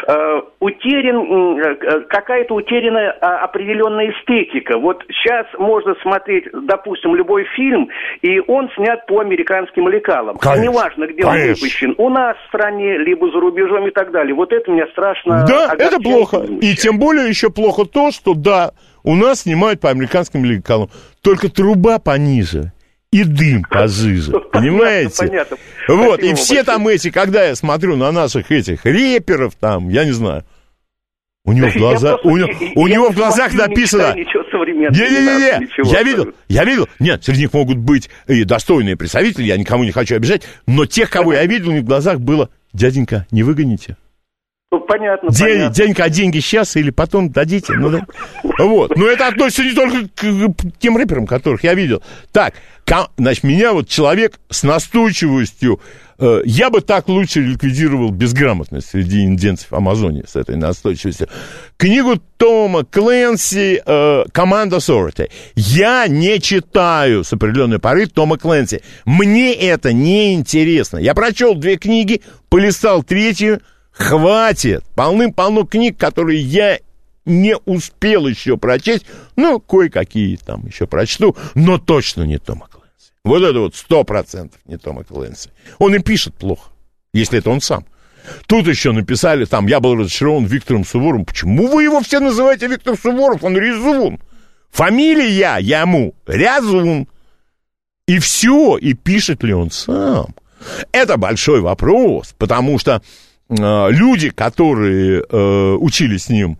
какая-то утеряна определенная эстетика. Вот сейчас можно смотреть, допустим, любой фильм, и он снят по американским лекалам. Неважно, где он выпущен. У нас в стране, либо за рубежом и так далее. Вот это меня страшно огорчает. Это плохо. И тем более еще плохо то, что у нас снимают по американским лекалам. Только труба пониже и дым пожиже. Понимаете? Понятно. Вот, Спасибо и все там эти, когда я смотрю на наших этих рэперов, там, я не знаю, у него в глазах написано... Не-не-не, я видел. Нет, среди них могут быть и достойные представители, я никому не хочу обижать, но тех, кого я видел, у них в глазах было: дяденька, не выгоните. Понятно. Денька, а деньги сейчас или потом дадите? Вот. Но это относится не только к тем рэперам, которых я видел. Так, значит, меня вот человек с настойчивостью, я бы так лучше ликвидировал безграмотность среди индейцев Амазонии с этой настойчивостью. Книгу Тома Клэнси «Command Authority». Я не читаю с определенной поры Тома Клэнси. Мне это не интересно. Я прочел 2 книги, полистал 3-ю. Хватит. Полным-полно книг, которые я не успел еще прочесть. Ну, кое-какие там еще прочту, но точно не Тома Клэнси. Вот это вот 100% не Тома Клэнси. Он и пишет плохо, если это он сам. Тут еще написали, там, я был разочарован Виктором Суворовым. Почему вы его все называете Виктор Суворов? Он Резун. Фамилия ему Рязун. И все. И пишет ли он сам? Это большой вопрос, потому что люди, которые учились с ним,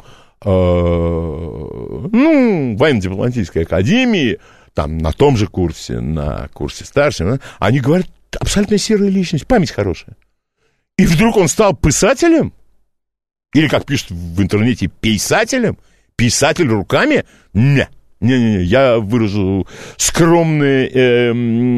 в военно-дипломатической академии, там, на том же курсе, на курсе старшем, они говорят, абсолютно серая личность, память хорошая. И вдруг он стал писателем? Или, как пишут в интернете, писателем? Писатель руками? Не, я выражу скромное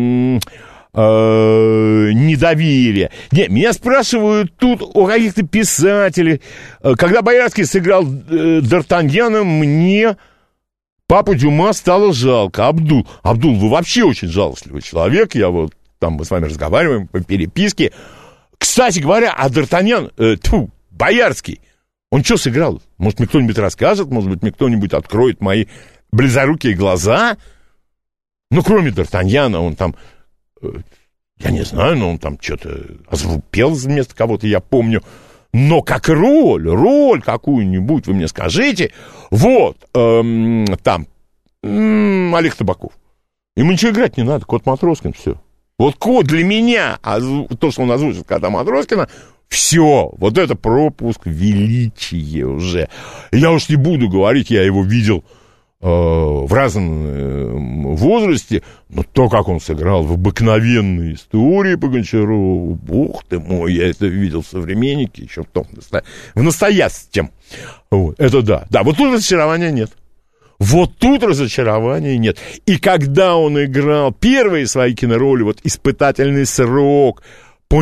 недоверие. Нет, меня спрашивают тут о каких-то писателях. Когда Боярский сыграл Д'Артаньяна, мне папу Дюма стало жалко. Абдул, вы вообще очень жалостливый человек. Я вот там, мы с вами разговариваем по переписке. Кстати говоря, а Д'Артаньян, Боярский, он что сыграл? Может, мне кто-нибудь расскажет? Может быть, мне кто-нибудь откроет мои близорукие глаза? Ну, кроме Д'Артаньяна, он там... Я не знаю, но он там что-то пел вместо кого-то, я помню. Но как роль какую-нибудь, вы мне скажите. Вот, там, Олег Табаков. Ему ничего играть не надо, Кот Матроскин, все. Вот Кот для меня, то, что он озвучил Кота Матроскина, все, вот это пропуск величия уже. Я уж не буду говорить, я его видел в разном возрасте, но то, как он сыграл в обыкновенной истории по Гончарову, бог ты мой, я это видел в «Современнике», еще в настоящем. Вот, это да. Да, вот тут разочарования нет. И когда он играл первые свои кинороли, вот «Испытательный срок», по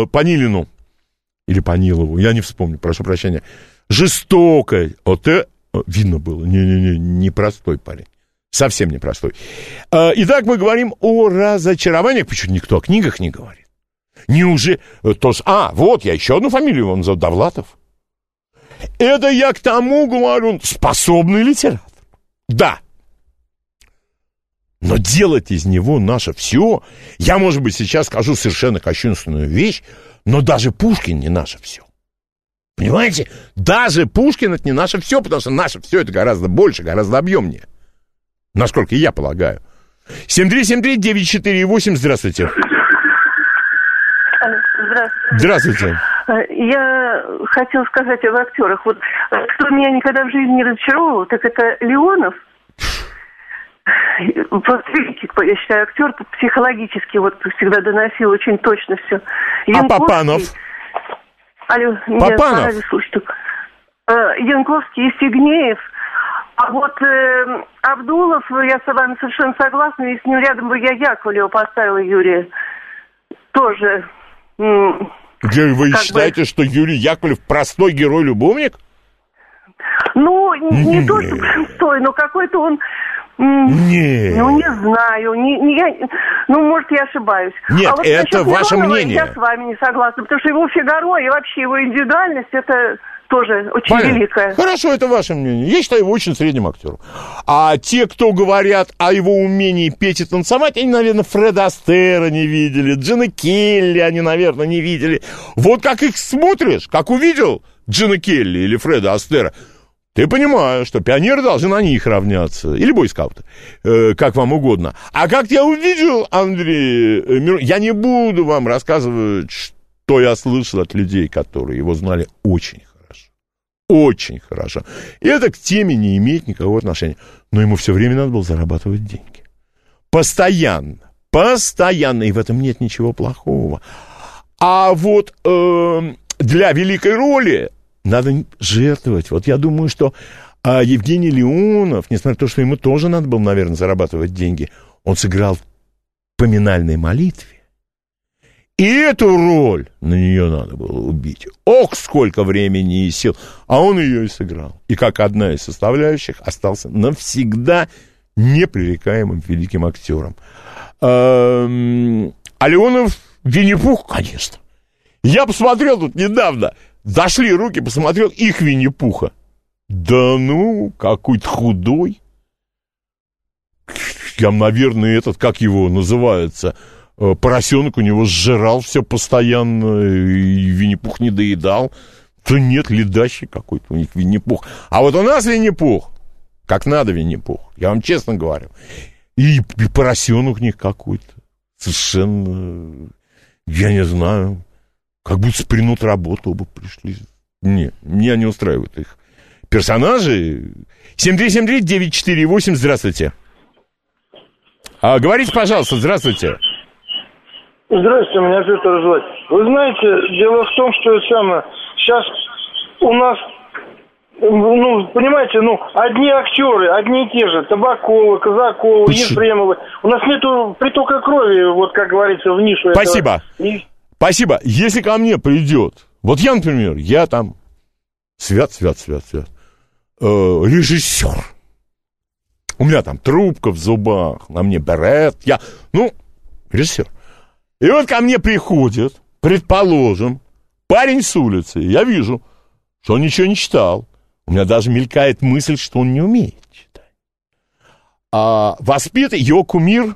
Нилину, или по Нилову, я не вспомню, прошу прощения, «Жестокая», вот видно было, непростой парень. Совсем непростой. Итак, мы говорим о разочарованиях. Почему никто о книгах не говорит? Неужели... вот, я еще одну фамилию вам назову. Довлатов. Это я к тому говорю, способный литератор. Да. Но делать из него наше все... Я, может быть, сейчас скажу совершенно кощунственную вещь, но даже Пушкин не наше все. Понимаете? Даже Пушкин это не наше все, потому что наше все это гораздо больше, гораздо объемнее. Насколько я полагаю. 7373948, здравствуйте. Здравствуйте. Я хотела сказать об актерах. Вот кто меня никогда в жизни не разочаровывал, так это Леонов. Вот великий, я считаю, актер психологически вот всегда доносил очень точно все. А Папанов? Алло, Папанов? Янковский и Сигнеев. А вот Абдулов, я с вами совершенно согласна, и с ним рядом бы я Яковлева поставила, Юрия. Тоже. Вы считаете, что Юрий Яковлев простой герой-любовник? Ну, не то, что простой, но какой-то он... Нет. Ну, не знаю. Может, я ошибаюсь. Нет, а вот это ваше мнение. Я с вами не согласна, потому что его «Фигаро» и вообще его индивидуальность, это тоже очень великая. Хорошо, это ваше мнение. Я считаю его очень средним актером. А те, кто говорят о его умении петь и танцевать, они, наверное, Фреда Астера не видели, Джина Келли они, наверное, не видели. Вот как их смотришь, как увидел Джина Келли или Фреда Астера, ты понимаешь, что пионеры должны на них равняться. Или бойскауты, как вам угодно. А как я увидел, Андрей Миронов, я не буду вам рассказывать, что я слышал от людей, которые его знали очень хорошо. Очень хорошо. И это к теме не имеет никакого отношения. Но ему все время надо было зарабатывать деньги. Постоянно. Постоянно. И в этом нет ничего плохого. А вот для великой роли надо жертвовать. Вот я думаю, что Евгений Леонов, несмотря на то, что ему тоже надо было, наверное, зарабатывать деньги, он сыграл в поминальной молитве. И эту роль на нее надо было убить. Ох, сколько времени и сил. А он ее и сыграл. И как одна из составляющих остался навсегда непререкаемым великим актером. А Леонов Винни-Пух, конечно. Я посмотрел тут недавно. Дошли руки, посмотрел, их Винни-Пуха. Да ну, какой-то худой. Я, наверное, как его называется, поросенок у него сжирал все постоянно, и Винни-Пух не доедал. Да нет, ледащий какой-то у них Винни-Пух. А вот у нас Винни-Пух, как надо Винни-Пух, я вам честно говорю. И поросенок у них какой-то. Совершенно, я не знаю... Как будто с принуд работы оба пришли. Не, меня не устраивают их персонажи. 7373948, здравствуйте. Говорите, пожалуйста, здравствуйте. Здравствуйте, меня Петр зовут. Вы знаете, дело в том, что сейчас у нас, понимаете, одни актеры, одни и те же. Табакова, Казакова, Ефремова. У нас нету притока крови, вот как говорится, в нишу. Спасибо. Спасибо. Если ко мне придет, вот я, например, я там режиссер. У меня там трубка в зубах, на мне берет, режиссер. И вот ко мне приходит, предположим, парень с улицы, я вижу, что он ничего не читал. У меня даже мелькает мысль, что он не умеет читать. Воспитан его кумир,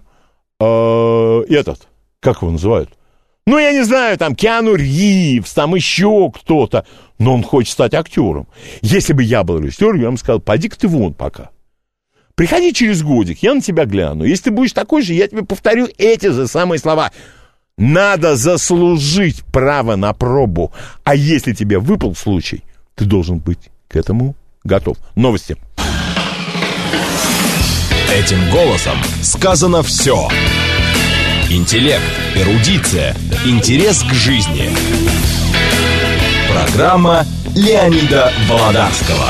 как его называют? Я не знаю, там, Киану Ривз, там еще кто-то, но он хочет стать актером. Если бы я был режиссером, я бы сказал, пойди-ка ты вон пока. Приходи через годик, я на тебя гляну. Если ты будешь такой же, я тебе повторю эти же самые слова. Надо заслужить право на пробу. А если тебе выпал случай, ты должен быть к этому готов. Новости. Этим голосом сказано все. Интеллект, эрудиция, интерес к жизни. Программа Леонида Володарского.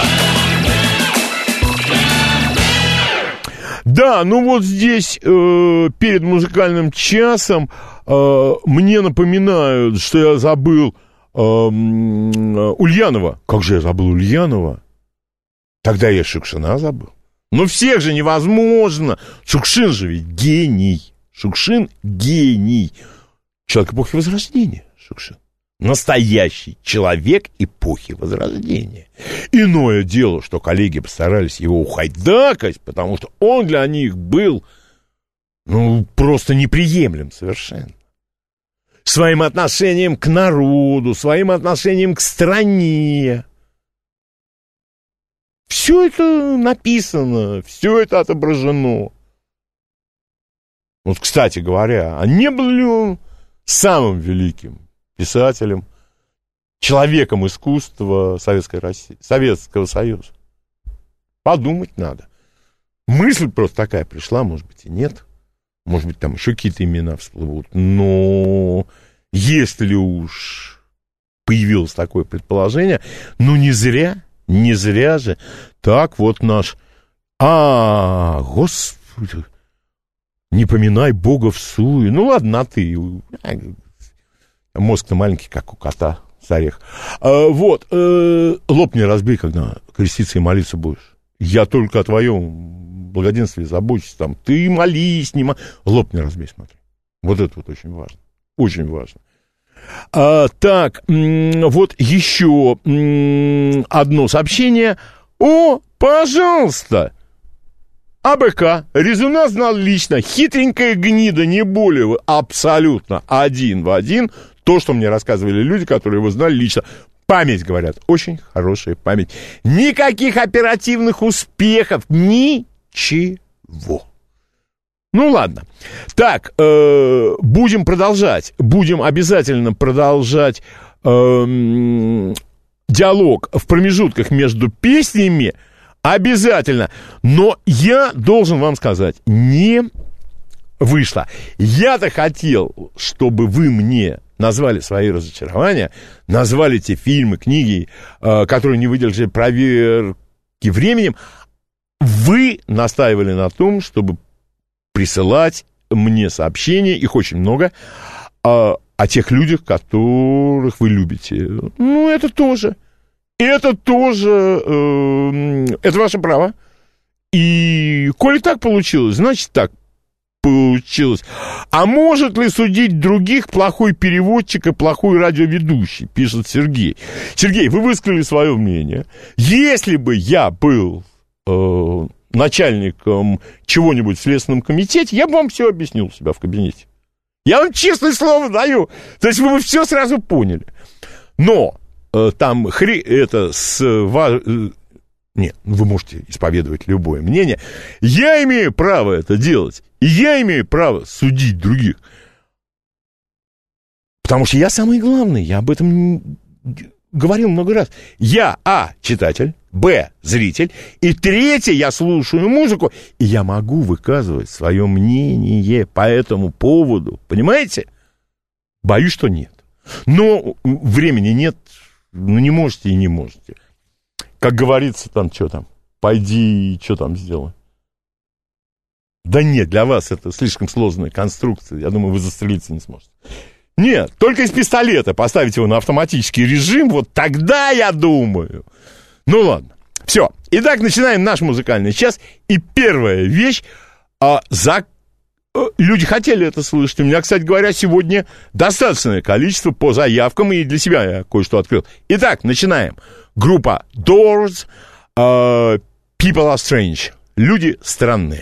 Да, здесь перед музыкальным часом мне напоминают, что я забыл Ульянова. Как же я забыл Ульянова? Тогда я Шукшина забыл. Но всех же невозможно. Шукшин же ведь гений. Шукшин гений. Человек эпохи Возрождения. Шукшин. Настоящий человек эпохи Возрождения. Иное дело, что коллеги постарались его ухайдакать, потому что он для них был, просто неприемлем совершенно. Своим отношением к народу, своим отношением к стране. Все это написано, все это отображено. Вот, кстати говоря, а не был ли он самым великим писателем, человеком искусства Советского Союза? Подумать надо. Мысль просто такая пришла, может быть, и нет. Может быть, там еще какие-то имена всплывут. Но если уж появилось такое предположение, не зря же так вот наш... Господи, не поминай Бога всуе. Ладно, ты... Мозг-то маленький, как у кота с орех. Лоб не разбей, когда креститься и молиться будешь. Я только о твоем благоденствии забочусь. Там, ты молись, не молись. Лоб не разбей, смотри. Вот это вот очень важно. Очень важно. Так, вот еще одно сообщение. Пожалуйста! АБК. Резуна знал лично. Хитренькая гнида, не более. Абсолютно один в один. То, что мне рассказывали люди, которые его знали лично. Память, говорят, очень хорошая память. Никаких оперативных успехов. Ничего. Ладно. Так, будем продолжать. Будем обязательно продолжать диалог в промежутках между песнями. Обязательно. Но я должен вам сказать, не вышло. Я-то хотел, чтобы вы мне назвали свои разочарования, назвали те фильмы, книги, которые не выдержали проверки временем. Вы настаивали на том, чтобы присылать мне сообщения, их очень много, о тех людях, которых вы любите. Это тоже. Это ваше право. И коли так получилось, значит так получилось. А может ли судить других плохой переводчик и плохой радиоведущий, пишет Сергей. Сергей, вы высказали свое мнение. Если бы я был начальником чего-нибудь в Следственном комитете, я бы вам все объяснил у себя в кабинете. Я вам честное слово даю. То есть вы бы все сразу поняли. Но там Нет, вы можете исповедовать любое мнение. Я имею право это делать. И я имею право судить других. Потому что я самый главный. Я об этом говорил много раз. Я, читатель, б, зритель. И третье, я слушаю музыку. И я могу выказывать свое мнение по этому поводу. Понимаете? Боюсь, что нет. Но времени нет. Не можете и не можете. Как говорится, пойди, что там сделай. Да нет, для вас это слишком сложная конструкция. Я думаю, вы застрелиться не сможете. Нет, только из пистолета поставить его на автоматический режим, вот тогда я думаю. Ладно, все. Итак, начинаем наш музыкальный час. И первая вещь, люди хотели это слышать. У меня, кстати говоря, сегодня достаточное количество по заявкам, и для себя я кое-что открыл. Итак, начинаем. Группа Doors, People Are Strange. Люди странные.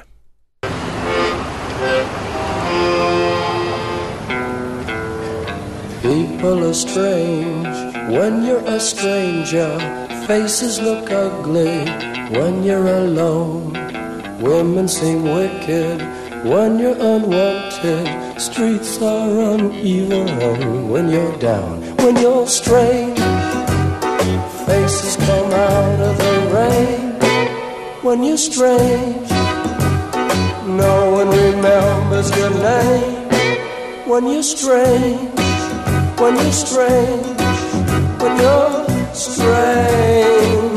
People are strange when you're a stranger. Faces look ugly when you're alone. Women seem wicked when you're unwanted. Streets are uneven when you're down. When you're strange, faces come out of the rain. When you're strange, no one remembers your name. When you're strange, when you're strange, when you're strange.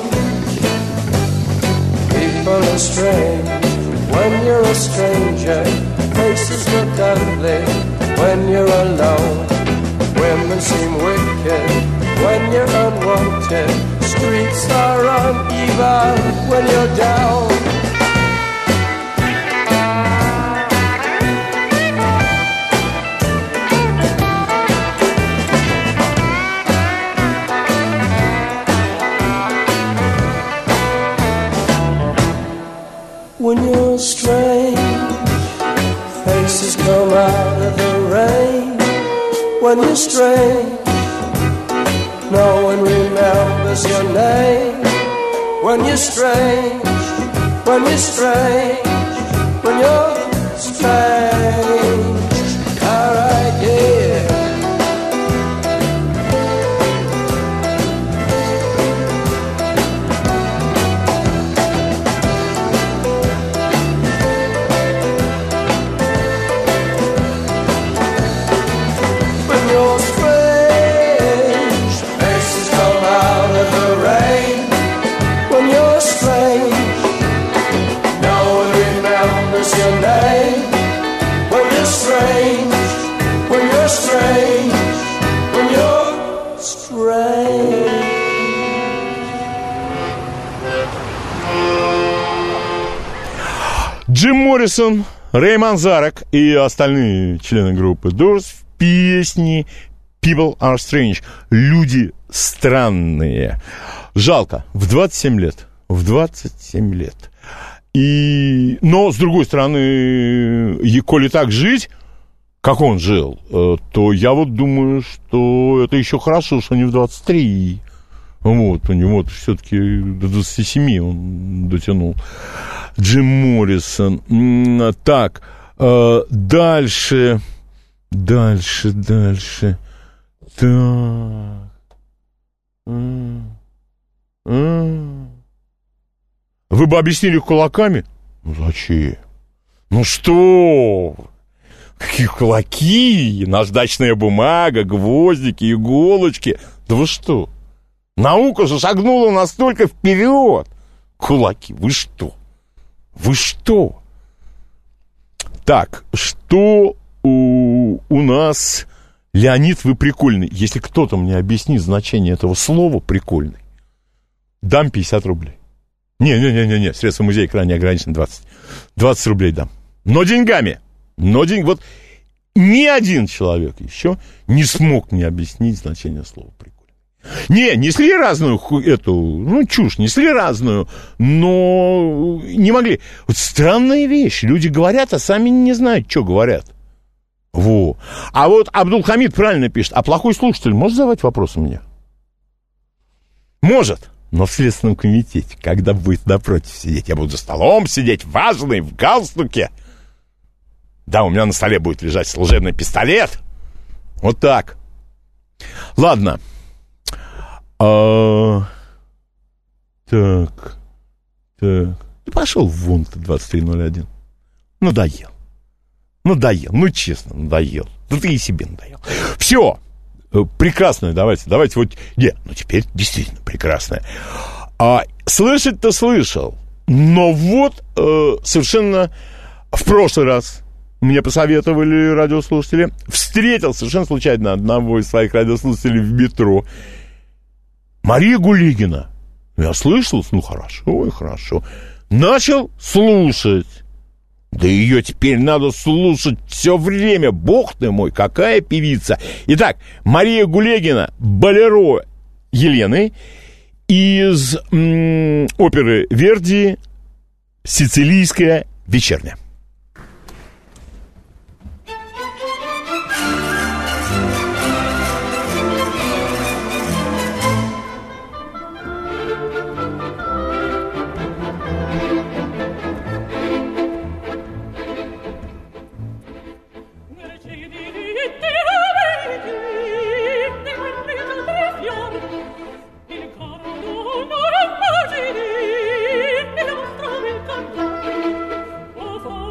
People are strange when you're a stranger. Faces look ugly when you're alone. Women seem wicked when you're unwanted. streets are uneven when you're down. When you're strange, faces come out of the rain. When you're strange, no one remembers your name. When you're strange, when you're strange, when you're strange. Alright, yeah. Джим Моррисон, Рэй Манзарек и остальные члены группы Doors в песне People Are Strange. Люди странные. Жалко. В 27 лет. В 27 лет. Но, с другой стороны, коли так жить, как он жил, то я вот думаю, что это еще хорошо, что не в 23. Вот, у него все-таки до 27 он дотянул. Джим Моррисон. Так, дальше. Так. Вы бы объяснили кулаками? Ну, зачем? Ну что? Какие кулаки? Наждачная бумага, гвоздики, иголочки. Да вы что? Наука же шагнула настолько вперед. Кулаки, вы что? Вы что? Так, что у нас... Леонид, вы прикольный. Если кто-то мне объяснит значение этого слова «прикольный», дам 50 рублей. Не, средства музея крайне ограничены 20. 20 рублей дам. Но деньгами. Вот ни один человек еще не смог мне объяснить значение слова «прикольный». Несли разную чушь, несли разную, но не могли. Вот странная вещь. Люди говорят, а сами не знают, что говорят. Во. А вот Абдулхамид правильно пишет. А плохой слушатель может задавать вопросы мне? Может. Но в Следственном комитете, когда будет напротив сидеть, я буду за столом сидеть, важный, в галстуке. Да, у меня на столе будет лежать служебный пистолет. Вот так. Ладно. Так. Ты пошел вон ты, 2301. Надоел. Ну, честно, надоел. Да ты и себе надоел. Все. Прекрасное, давайте вот... теперь действительно прекрасное. Слышать-то слышал. Но вот совершенно в прошлый раз мне посоветовали радиослушатели. Встретил совершенно случайно одного из своих радиослушателей в метро. Мария Гулигина. Я слышал? Ну, хорошо. Начал слушать. Да ее теперь надо слушать все время. Бог ты мой, какая певица. Итак, Мария Гулигина, «Болеро» Елены из оперы Верди «Сицилийская вечерня». Oh,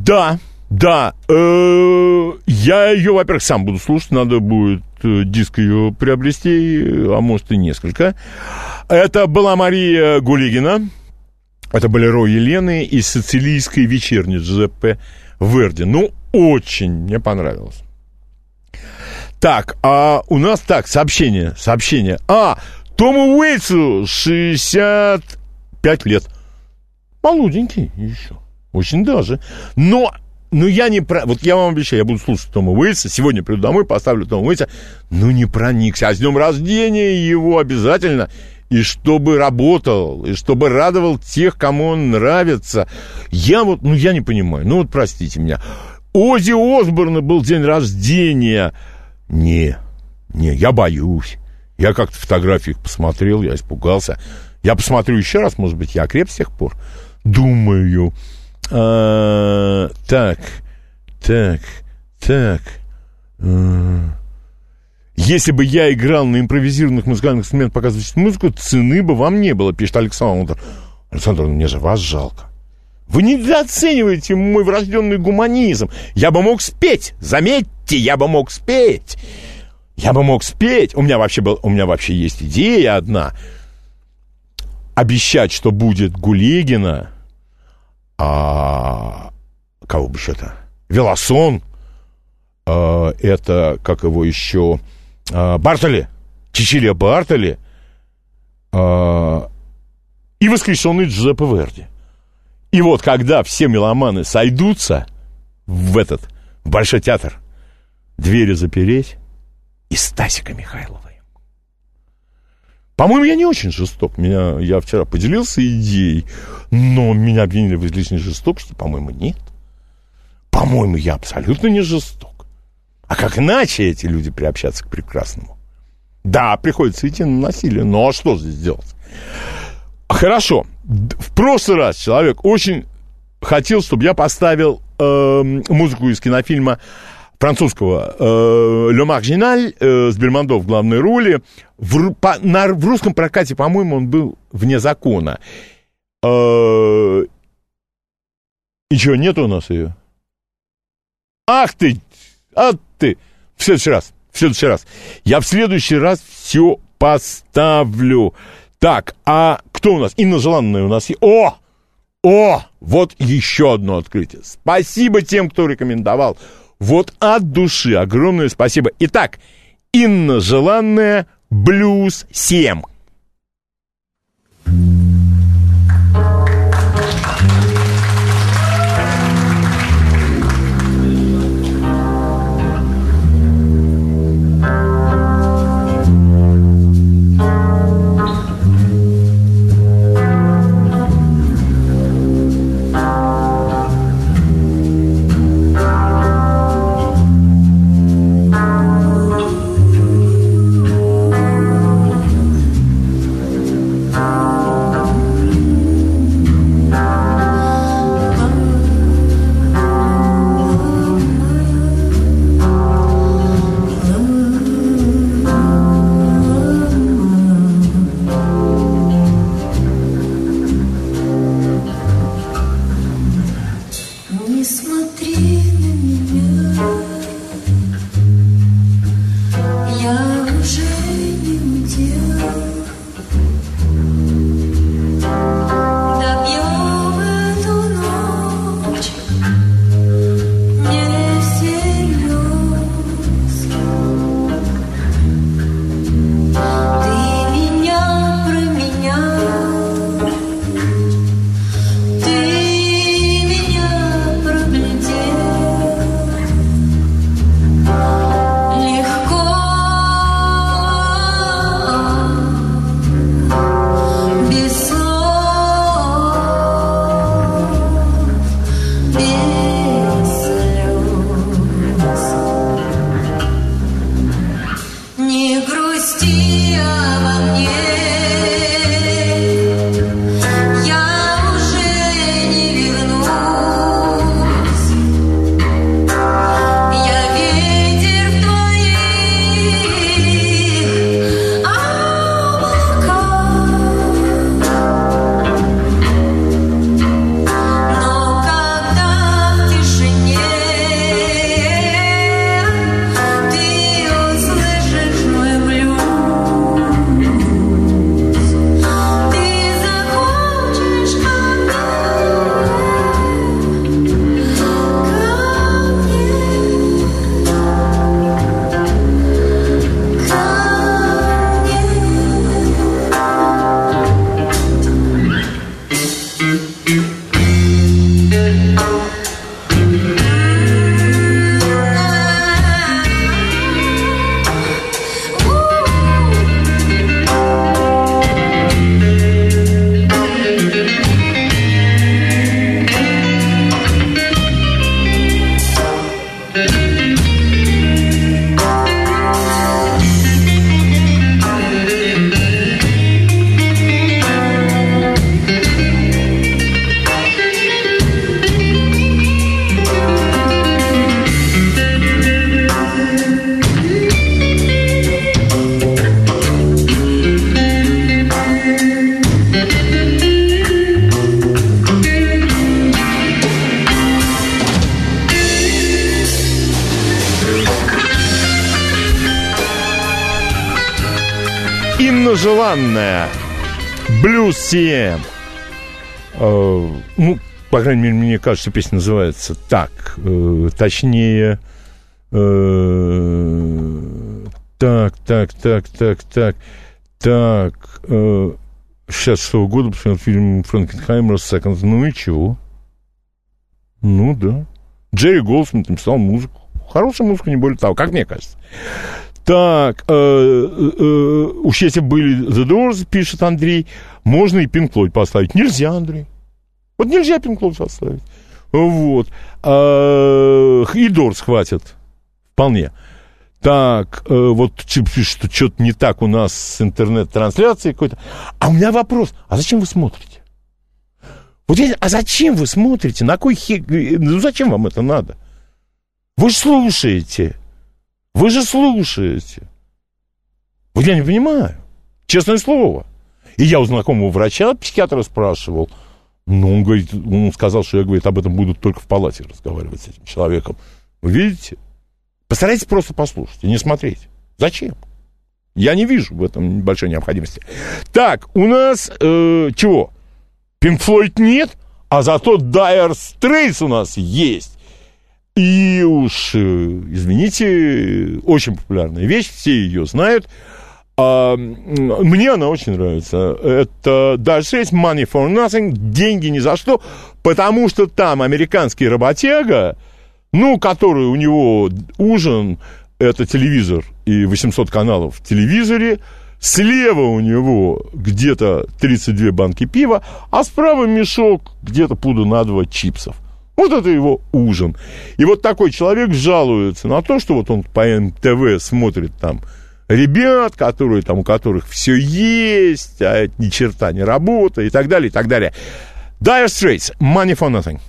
Да. Я ее, во-первых, сам буду слушать, надо будет диск ее приобрести, а может и несколько. Это была Мария Гулигина, это болеро Елены из сицилийской вечерни Джузеппе Верди. Ну, очень мне понравилось. Так, а у нас сообщение. Тому Уэйтсу 65 лет. Молоденький еще, очень даже. Но я не вот я вам обещаю, я буду слушать Тома Уэйтса. Сегодня приду домой, поставлю Тома Уэйтса. Не проникся. А с днем рождения его обязательно. И чтобы работал, и чтобы радовал тех, кому он нравится. Я не понимаю. Простите меня. Оззи Осборна был день рождения. Не, я боюсь. Я как-то фотографии посмотрел, я испугался. Я посмотрю еще раз, может быть, я окреп с тех пор. Думаю... Так. Если бы я играл на импровизированных музыкальных инструментах, показывать музыку, цены бы вам не было, пишет Александр. Александр, мне же вас жалко. Вы недооцениваете мой врожденный гуманизм. Я бы мог спеть, заметьте, я бы мог спеть. У меня вообще есть идея одна. Обещать, что будет Гулигина. Кого бы еще-то? Велосон. Это, как его еще? Бартолли. Чичилия Бартолли. И воскрешенный Джузеппе Верди. И вот, когда все меломаны сойдутся в Большой театр, двери запереть, и Стасика Михайлова. По-моему, я не очень жесток. Я вчера поделился идеей, но меня обвинили в излишней жестокости. По-моему, нет. По-моему, я абсолютно не жесток. А как иначе эти люди приобщаться к прекрасному? Да, приходится идти на насилие, но что здесь делать? Хорошо. В прошлый раз человек очень хотел, чтобы я поставил музыку из кинофильма французского «Le Marginal» с Бельмондо в главной роли. В русском прокате, по-моему, он был вне закона. И чего, нет у нас ее? Ах ты! В следующий раз. Я в следующий раз все поставлю. Так, а кто у нас? Инна Желанная у нас есть. Вот еще одно открытие. Спасибо тем, кто рекомендовал. Вот от души огромное спасибо. Итак, Инна Желанная, блюз 7. Желанная Blues CM. Ну, по крайней мере, мне кажется, песня называется так. Точнее, так. Сейчас 6-го года посмотрел фильм Франкенхаймера «Second». Ну и чего? Ну да. Джерри Голдсмит написал музыку. Хорошая музыка, не более того, как мне кажется. Так, уж если были The Doors, пишет Андрей, можно и Pink Floyd поставить. Нельзя, Андрей. Вот нельзя Pink Floyd поставить. Вот. И Doors хватит. Вполне. Так, вот пишет, что что-то не так у нас с интернет-трансляцией какой-то. А у меня вопрос. А зачем вы смотрите? Вот а зачем вы смотрите? На кой Ну, зачем вам это надо? Вы же слушаете. Вы же слушаете. Вот я не понимаю. Честное слово. И я у знакомого врача, психиатра спрашивал. Ну, он говорит, он сказал, что я, говорит, об этом буду только в палате разговаривать с этим человеком. Вы видите? Постарайтесь просто послушать и не смотреть. Зачем? Я не вижу в этом большой необходимости. Так, у нас чего? Pink Floyd нет, а зато Dire Straits у нас есть. И уж, извините, очень популярная вещь, все ее знают. Мне она очень нравится. Это Dire Straits, Money for Nothing, деньги ни за что, потому что там американский работяга, ну, который у него ужин, это телевизор и 800 каналов в телевизоре, слева у него где-то 32 банки пива, а справа мешок где-то пуда на 2 чипсов. Вот это его ужин. И вот такой человек жалуется на то, что вот он по МТВ смотрит там ребят, которые, там, у которых все есть, а это ни черта не работает, и так далее, и так далее. Dire Straits, Money for Nothing.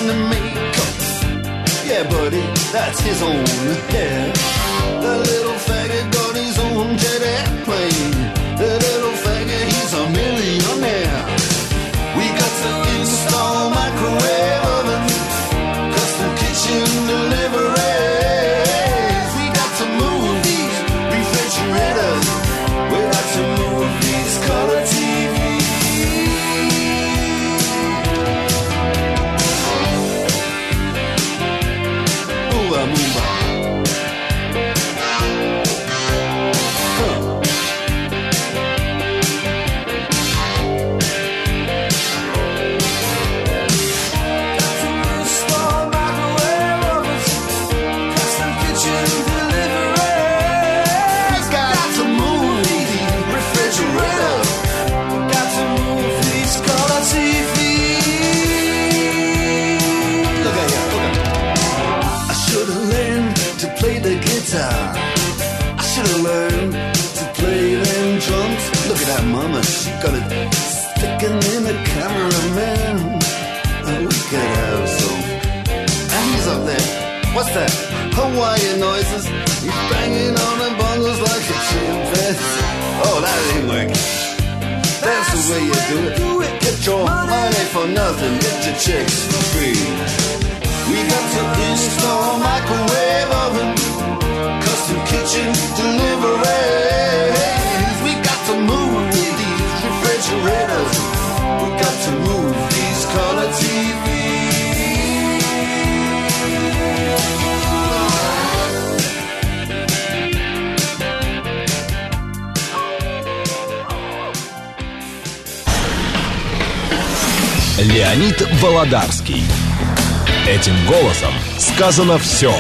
That's his own hair. The little learn to play them drums. Look at that mama, she got it sticking in the cameraman. And we could have some. And he's up there. What's that? Hawaiian noises. He's banging on the bongos like a chimpanzee. Oh, that ain't working. That's the way you do it. Get your money for nothing. Get your chicks for free. We got to install microwave oven, custom kitchen deliveries. We got to move these refrigerators. We got to move these color TVs. Леонид Володарский. Этим голосом сказано все.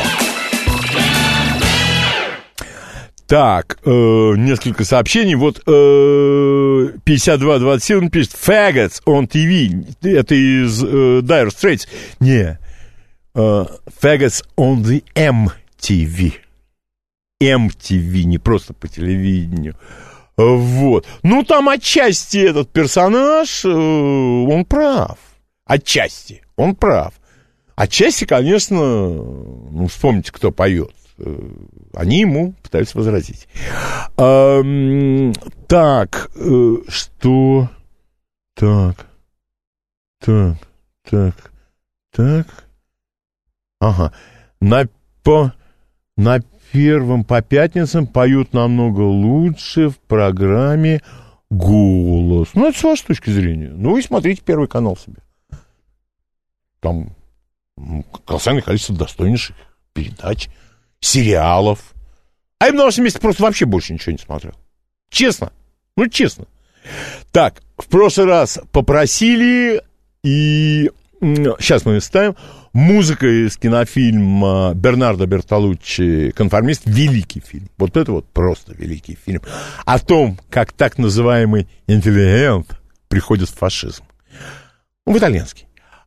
Так, несколько сообщений. Вот 5227 пишет: Faggots on TV. Это из Dire Straits. Не. Faggots on the MTV. MTV, не просто по телевидению. Вот. Ну, там отчасти этот персонаж, он прав. Отчасти он прав. Отчасти, конечно, ну, вспомните, кто поет. Они ему пытались возразить. Так, что... Так. Ага. На первом по пятницам поют намного лучше в программе «Голос». Ну, это с вашей точки зрения. Ну, и смотрите Первый канал себе. Там колоссальное количество достойнейших передач, сериалов. А я бы на вашем месте просто вообще больше ничего не смотрел. Честно. Ну, честно. Так, в прошлый раз попросили, и сейчас мы ставим музыка из кинофильма Бернардо Бертолуччи «Конформист». Великий фильм. Вот это вот просто великий фильм. О том, как так называемый интеллигент приходит в фашизм. В итальянский.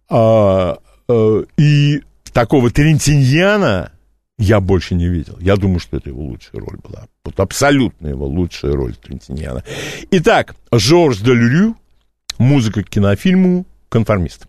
И такого Трентиньяна я больше не видел. Я думаю, что это его лучшая роль была. Вот абсолютно его лучшая роль Трентиньяна. Итак, Жорж Делерю, музыка к кинофильму «Конформист».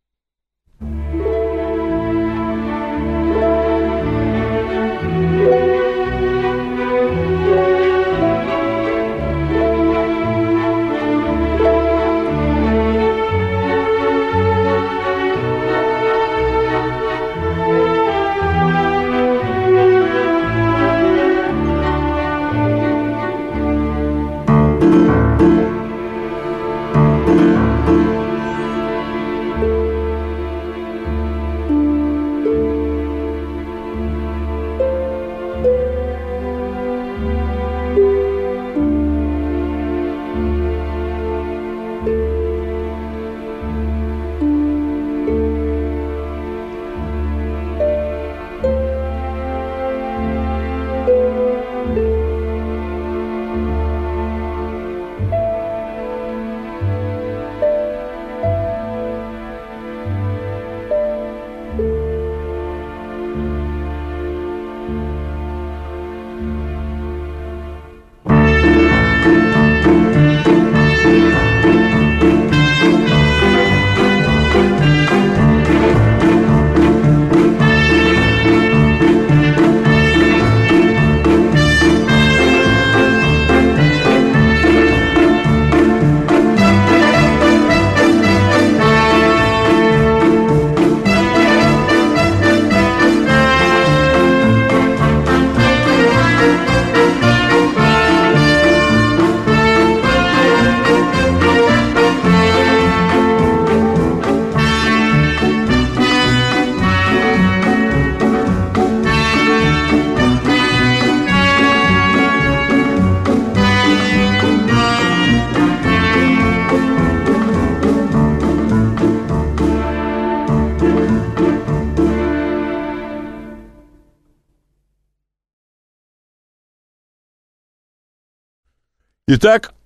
Итак,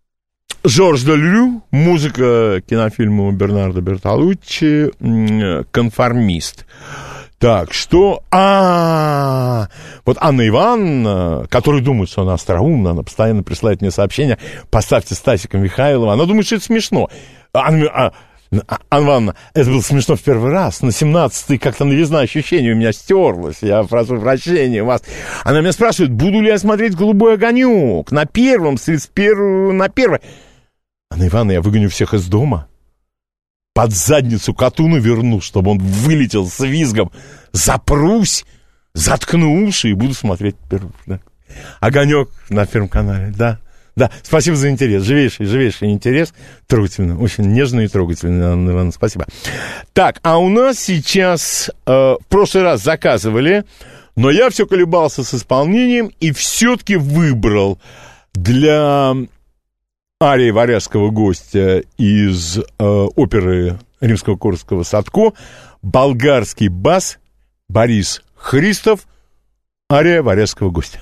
Жорж Делерю, музыка кинофильма Бернардо Бертолуччи «Конформист». Так, что... Вот Анна Ивановна, которая думает, что она остроумна, она постоянно присылает мне сообщения, поставьте Стасика Михайлова, она думает, что это смешно. Анна Ивановна, это было смешно в первый раз, на 17-й как-то новизна ощущений у меня стерлась, я прошу прощения у вас. Она меня спрашивает, буду ли я смотреть «Голубой огонек» на первом, с 31 на 1. Анна Ивановна, я выгоню всех из дома. Под задницу коту наверну, чтобы он вылетел с визгом. Запрусь, заткну уши и буду смотреть первый. Да. «Огонек» на Первом канале, да. Да, спасибо за интерес. Живейший интерес. Трогательно, очень нежно и трогательно, Анна Ивановна, спасибо. Так, а у нас сейчас, в прошлый раз заказывали, но я все колебался с исполнением и все-таки выбрал для арии «Варяжского гостя» из оперы Римского-Корсакова «Садко» болгарский бас Борис Христов, ария «Варяжского гостя».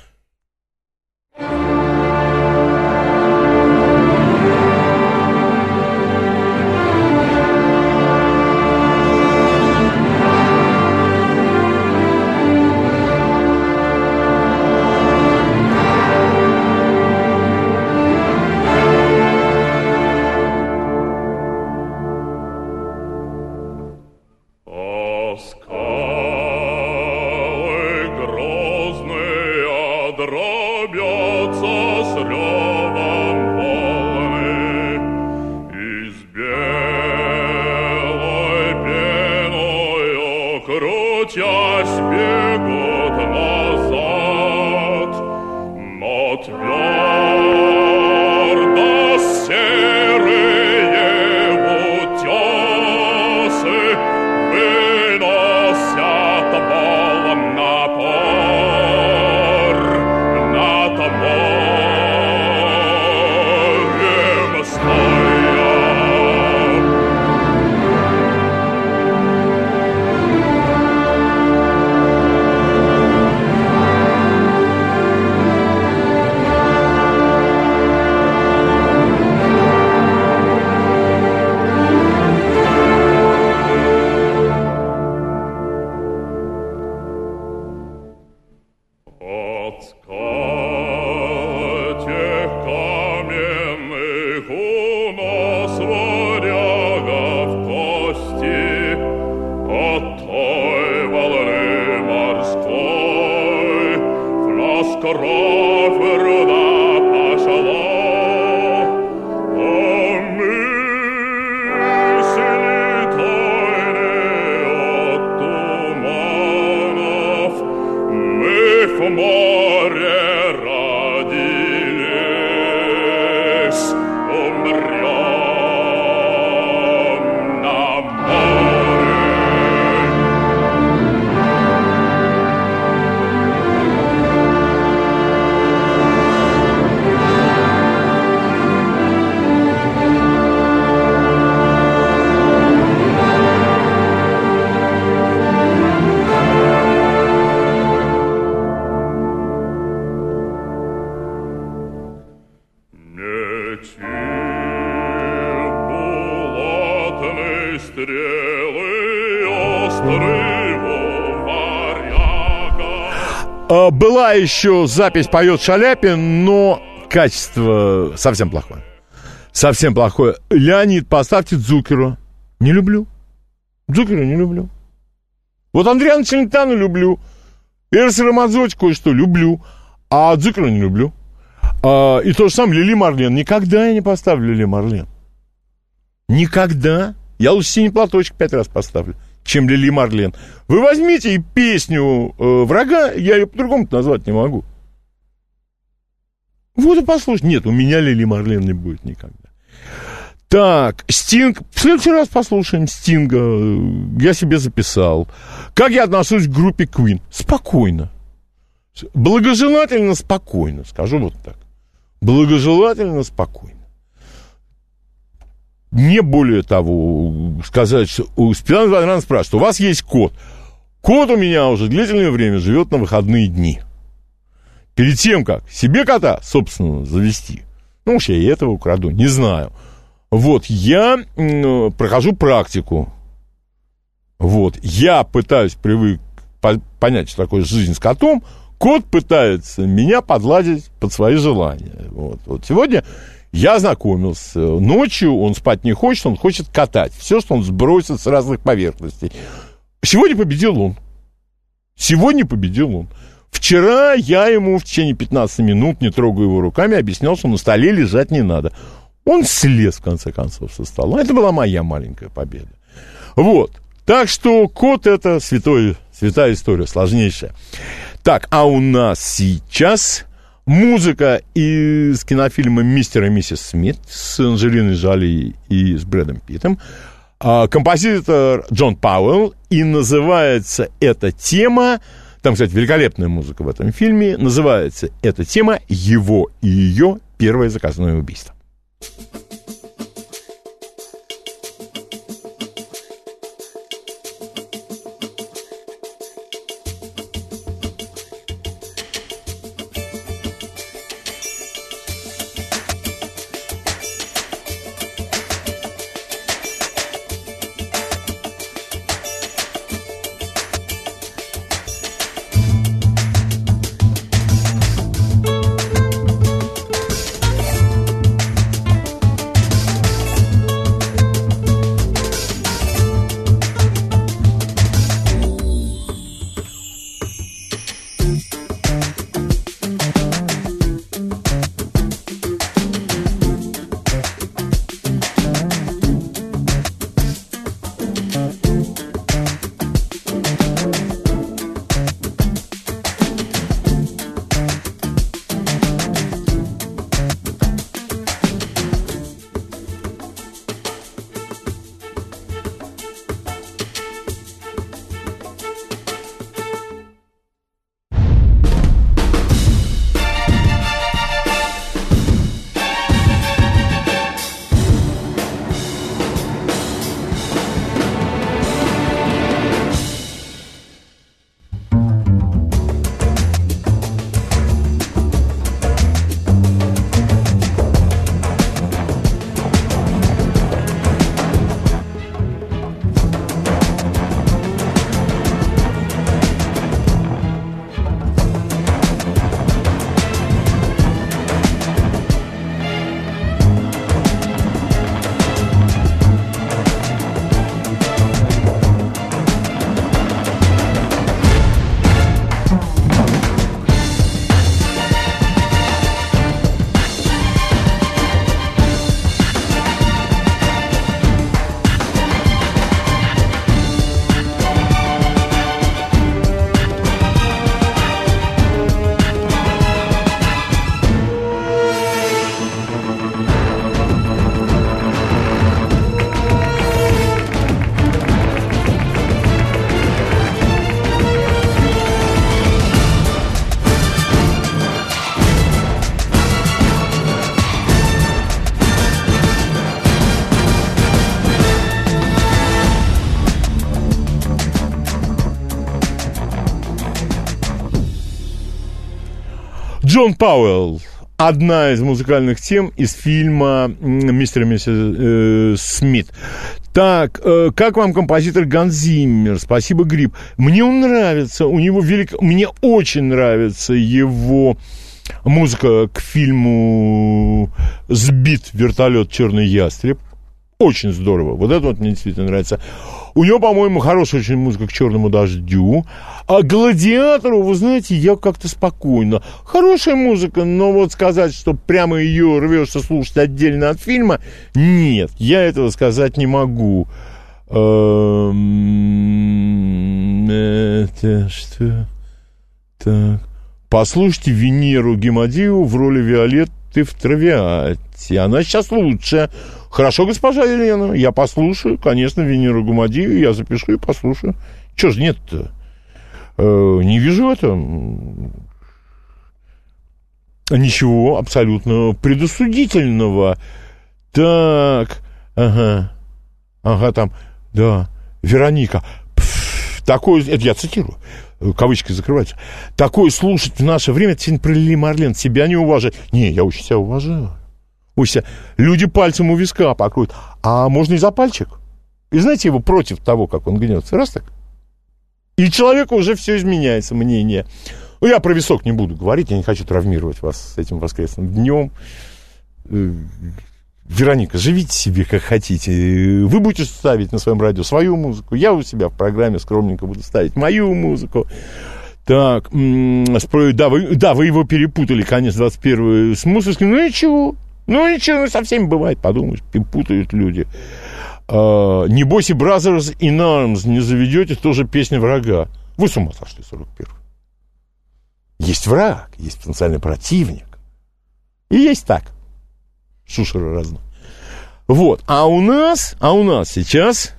Была еще запись «Поет Шаляпин», но качество совсем плохое. Совсем плохое. Леонид, поставьте Дзукеру. Не люблю. Дзукеру не люблю. Вот Андриана Челентано люблю. Эрса Рамаззотти кое-что люблю. А Дзукеру не люблю. И то же самое Лили Марлен. Никогда я не поставлю Лили Марлен. Никогда. Я лучше «Синий платочек» 5 раз поставлю, чем Лили Марлен. Вы возьмите и песню «Врага», я ее по-другому назвать не могу. Вот и послушайте. Нет, у меня Лили Марлен не будет никогда. Так, Стинг. В следующий раз послушаем Стинга. Я себе записал. Как я отношусь к группе Queen? Спокойно. Благожелательно спокойно. Скажу вот так. Благожелательно спокойно. Не более того, сказать, что Спиранов Вадранов спрашивает, у вас есть кот. Кот у меня уже длительное время живет на выходные дни. Перед тем, как себе кота, собственно, завести, ну уж я и этого украду, не знаю. Вот, я прохожу практику. Вот, я пытаюсь понять, что такое жизнь с котом, кот пытается меня подладить под свои желания. Вот сегодня я ознакомился. Ночью он спать не хочет, он хочет катать. Все, что он сбросит с разных поверхностей. Сегодня победил он. Вчера я ему в течение 15 минут, не трогая его руками, объяснял, что на столе лежать не надо. Он слез, в конце концов, со стола. Это была моя маленькая победа. Вот. Так что кот — это святая история, сложнейшая. Так, а у нас сейчас музыка из кинофильма «Мистер и миссис Смит» с Анджелиной Джоли и с Брэдом Питтом. Композитор Джон Пауэлл. И называется эта тема, там, кстати, великолепная музыка в этом фильме, называется эта тема «Его и ее первое заказное убийство». Джон Пауэлл. Одна из музыкальных тем из фильма «Мистер и миссис Смит». Так, как вам композитор Ганс Зиммер? Спасибо, Гриб. Мне он нравится, мне очень нравится его музыка к фильму «Сбит вертолет Черный ястреб». Очень здорово. Вот это вот мне действительно нравится. У него, по-моему, хорошая очень музыка к «Черному дождю». А «Гладиатору», вы знаете, я как-то спокойно. Хорошая музыка, но вот сказать, что прямо ее рвешься слушать отдельно от фильма, нет, я этого сказать не могу. Это что? Так. Послушайте Венеру Гемодиеву в роли Виолетты в «Травиате». Она сейчас лучше. Хорошо, госпожа Елена, я послушаю, конечно, Венеру Гемодиеву, я запишу и послушаю. Чего ж нет-то? Не вижу в этом ничего абсолютно предосудительного. Так, ага, там, да, Вероника. Такое, это я цитирую, кавычки закрываются. Такое слушать в наше время, это сегодня про Лили Марлен, себя не уважать. Не, я очень себя уважаю. Люди пальцем у виска покроют. А можно и за пальчик. И знаете, его против того, как он гнется. Раз так. И человеку уже все изменяется, мнение. Ну, я про висок не буду говорить, я не хочу травмировать вас с этим воскресным днем. Вероника, живите себе как хотите. Вы будете ставить на своем радио свою музыку. Я у себя в программе скромненько буду ставить мою музыку. Так, да, вы его перепутали, конец 21 с мусорским. Ну, ничего, со всеми бывает, подумаешь, путают люди. Небось и Brothers in Arms не заведете, тоже песня врага. Вы с ума сошли, 41-й. Есть враг, есть потенциальный противник. И есть так. Шушера разно. Вот. А у нас сейчас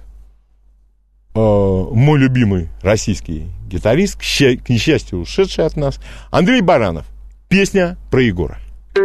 мой любимый российский гитарист, к несчастью ушедший от нас, Андрей Баранов. Песня про Егора.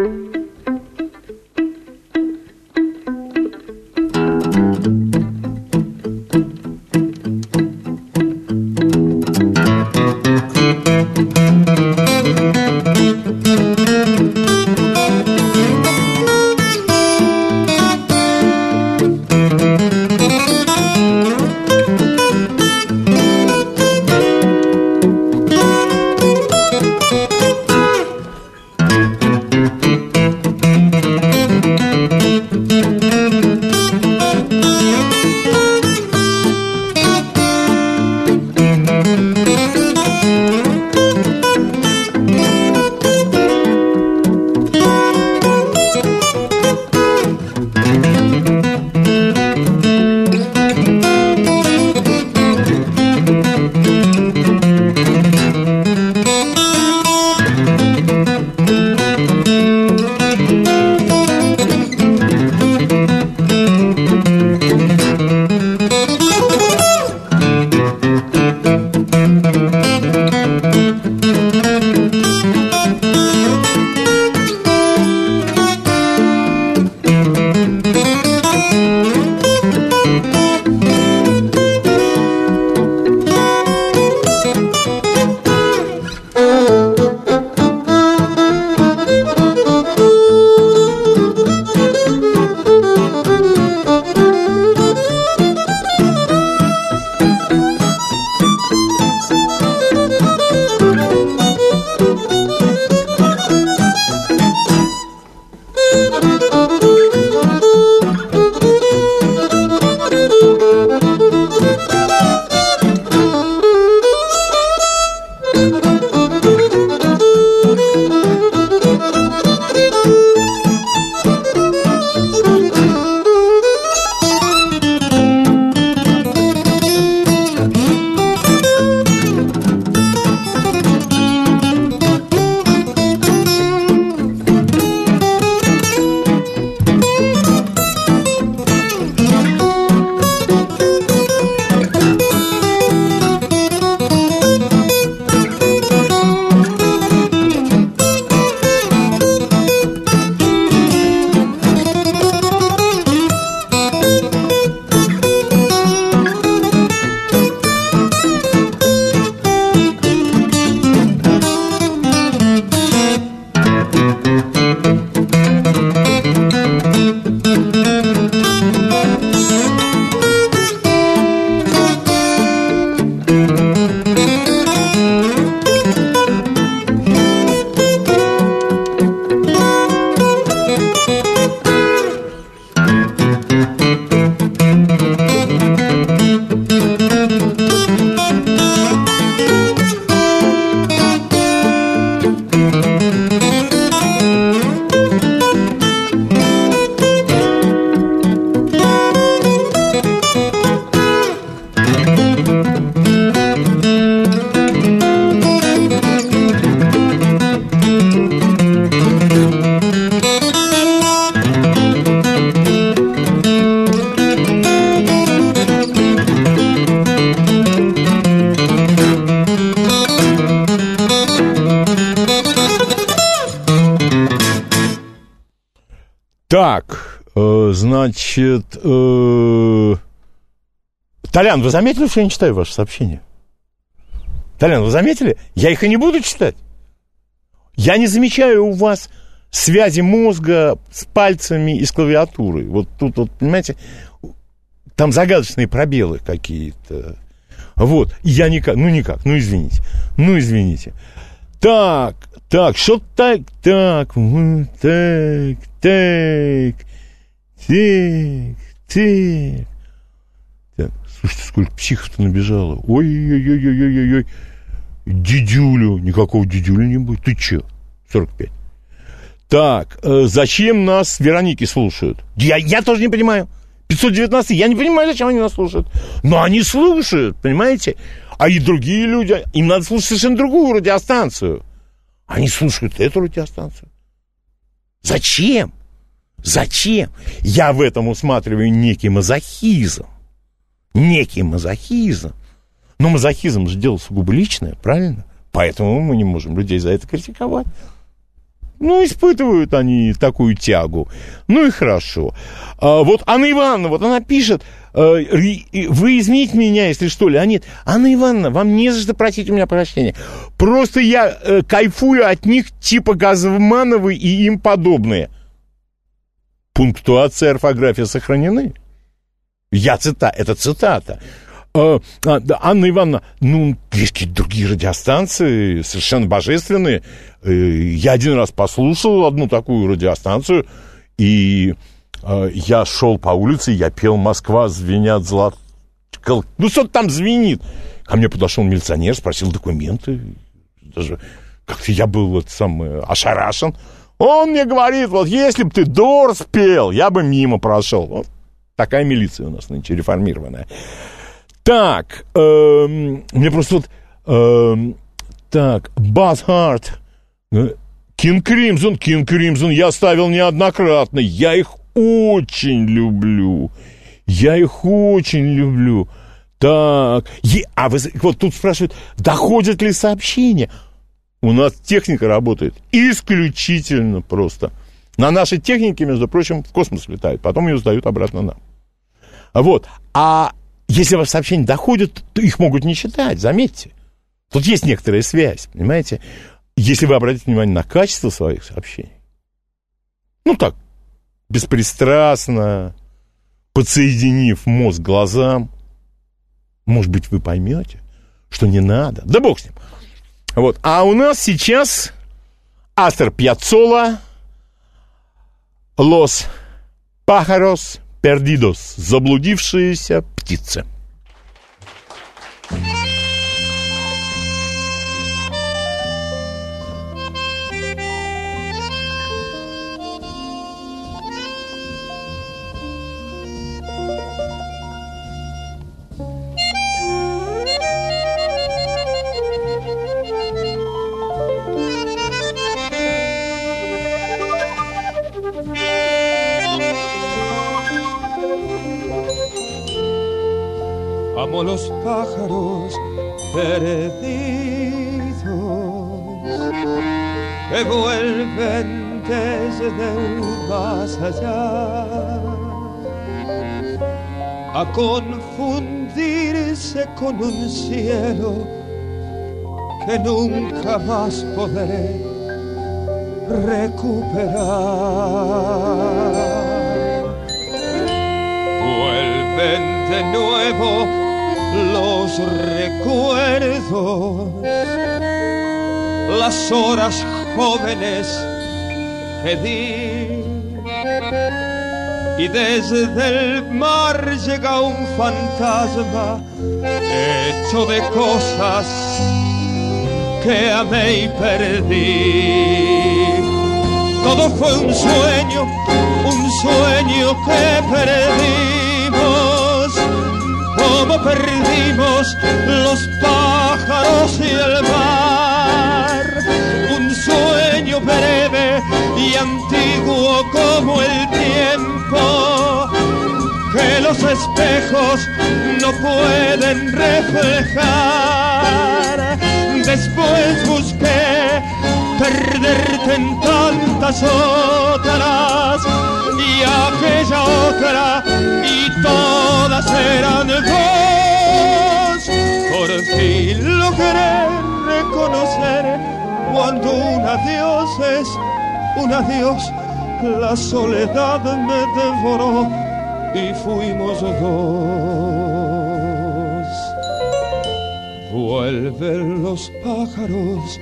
Так, значит... Толян, вы заметили, что я не читаю ваши сообщения? Толян, вы заметили? Я их и не буду читать. Я не замечаю у вас связи мозга с пальцами и с клавиатурой. Вот тут, вот, понимаете, там загадочные пробелы какие-то. Вот, я никак, ну извините. Так, что так, слушайте, сколько психов-то набежало. Ой-ой-ой-ой-ой-ой. Дидюлю. Никакого дидюля не будет. Ты че? 45. Так, зачем нас Вероники слушают? Я тоже не понимаю. 519, я не понимаю, зачем они нас слушают. Но они слушают, понимаете? А и другие люди, им надо слушать совершенно другую радиостанцию. Они слушают эту радиостанцию. Зачем? Я в этом усматриваю некий мазохизм. Но мазохизм же дело сугубо личное, правильно? Поэтому мы не можем людей за это критиковать. Ну, испытывают они такую тягу. Ну и хорошо. Вот Анна Ивановна, вот она пишет, вы извините меня, если что, Леонид. Анна Ивановна, вам не за что просить у меня прощения. Просто я кайфую от них типа Газмановы и им подобные. Пунктуация, орфография сохранены. Это цитата. Анна Ивановна, есть какие-то другие радиостанции, совершенно божественные. Я один раз послушал одну такую радиостанцию, и я шел по улице, я пел «Москва, звенят золотые». Ну, что-то там звенит. Ко мне подошел милиционер, спросил документы. Даже как-то я был ошарашен. Он мне говорит, вот если бы ты Дорс пел, я бы мимо прошел. Вот такая милиция у нас нынче реформированная. Так, мне просто так, Buzz Heart, King Crimson я ставил неоднократно, я их очень люблю. Так, вот тут спрашивают, доходят ли сообщения? У нас техника работает исключительно просто. На нашей технике, между прочим, в космос летает, потом ее сдают обратно нам. Вот, если ваши сообщения доходят, то их могут не читать, заметьте. Тут есть некоторая связь, понимаете? Если вы обратите внимание на качество своих сообщений, так, беспристрастно, подсоединив мозг к глазам, может быть, вы поймете, что не надо. Да бог с ним. Вот. А у нас сейчас Астор Пьяццола, Los pájaros perdidos, заблудившиеся птицы. Amo los pájaros perdidos que vuelven desde el más allá a confundirse con un cielo que nunca más podré recuperar. Vuelven de nuevo los recuerdos, las horas jóvenes que di, y desde el mar llega un fantasma hecho de cosas que amé y perdí. Todo fue un sueño que perdimos, como perdimos los pájaros y el mar. Un sueño breve y antiguo como el tiempo, que los espejos no pueden reflejar. Después busqué perderte en tantas otras, y aquella otra, y todas eran vos. Por fin logré reconocer cuando un adiós es un adiós. La soledad me devoró y fuimos dos. vuelven los pájaros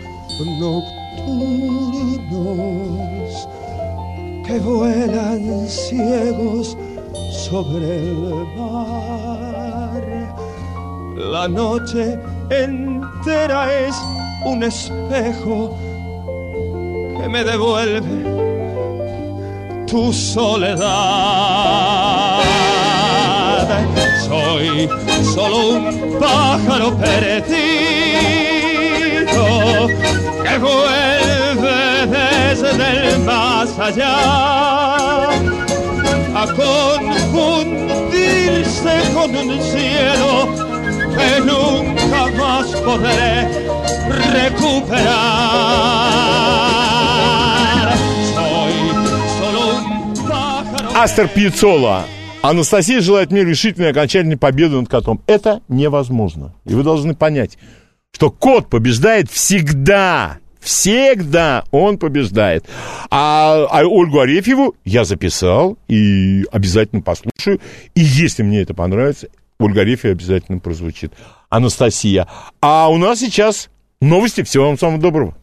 nocturnos que vuelan ciegos sobre el mar. La noche entera es un espejo que me devuelve tu soledad. Soy solo un pájaro perdido que vuelve desde el más allá a confundirse con un cielo que nunca más podré recuperar. Soy solo un pájaro. Астер Пьяццола. Анастасия желает мне решительной и окончательной победы над котом. Это невозможно. И вы должны понять, что кот побеждает всегда. Всегда он побеждает. А Ольгу Арефьеву я записал и обязательно послушаю. И если мне это понравится, Ольга Арефьева обязательно прозвучит. Анастасия. А у нас сейчас новости. Всего вам самого доброго.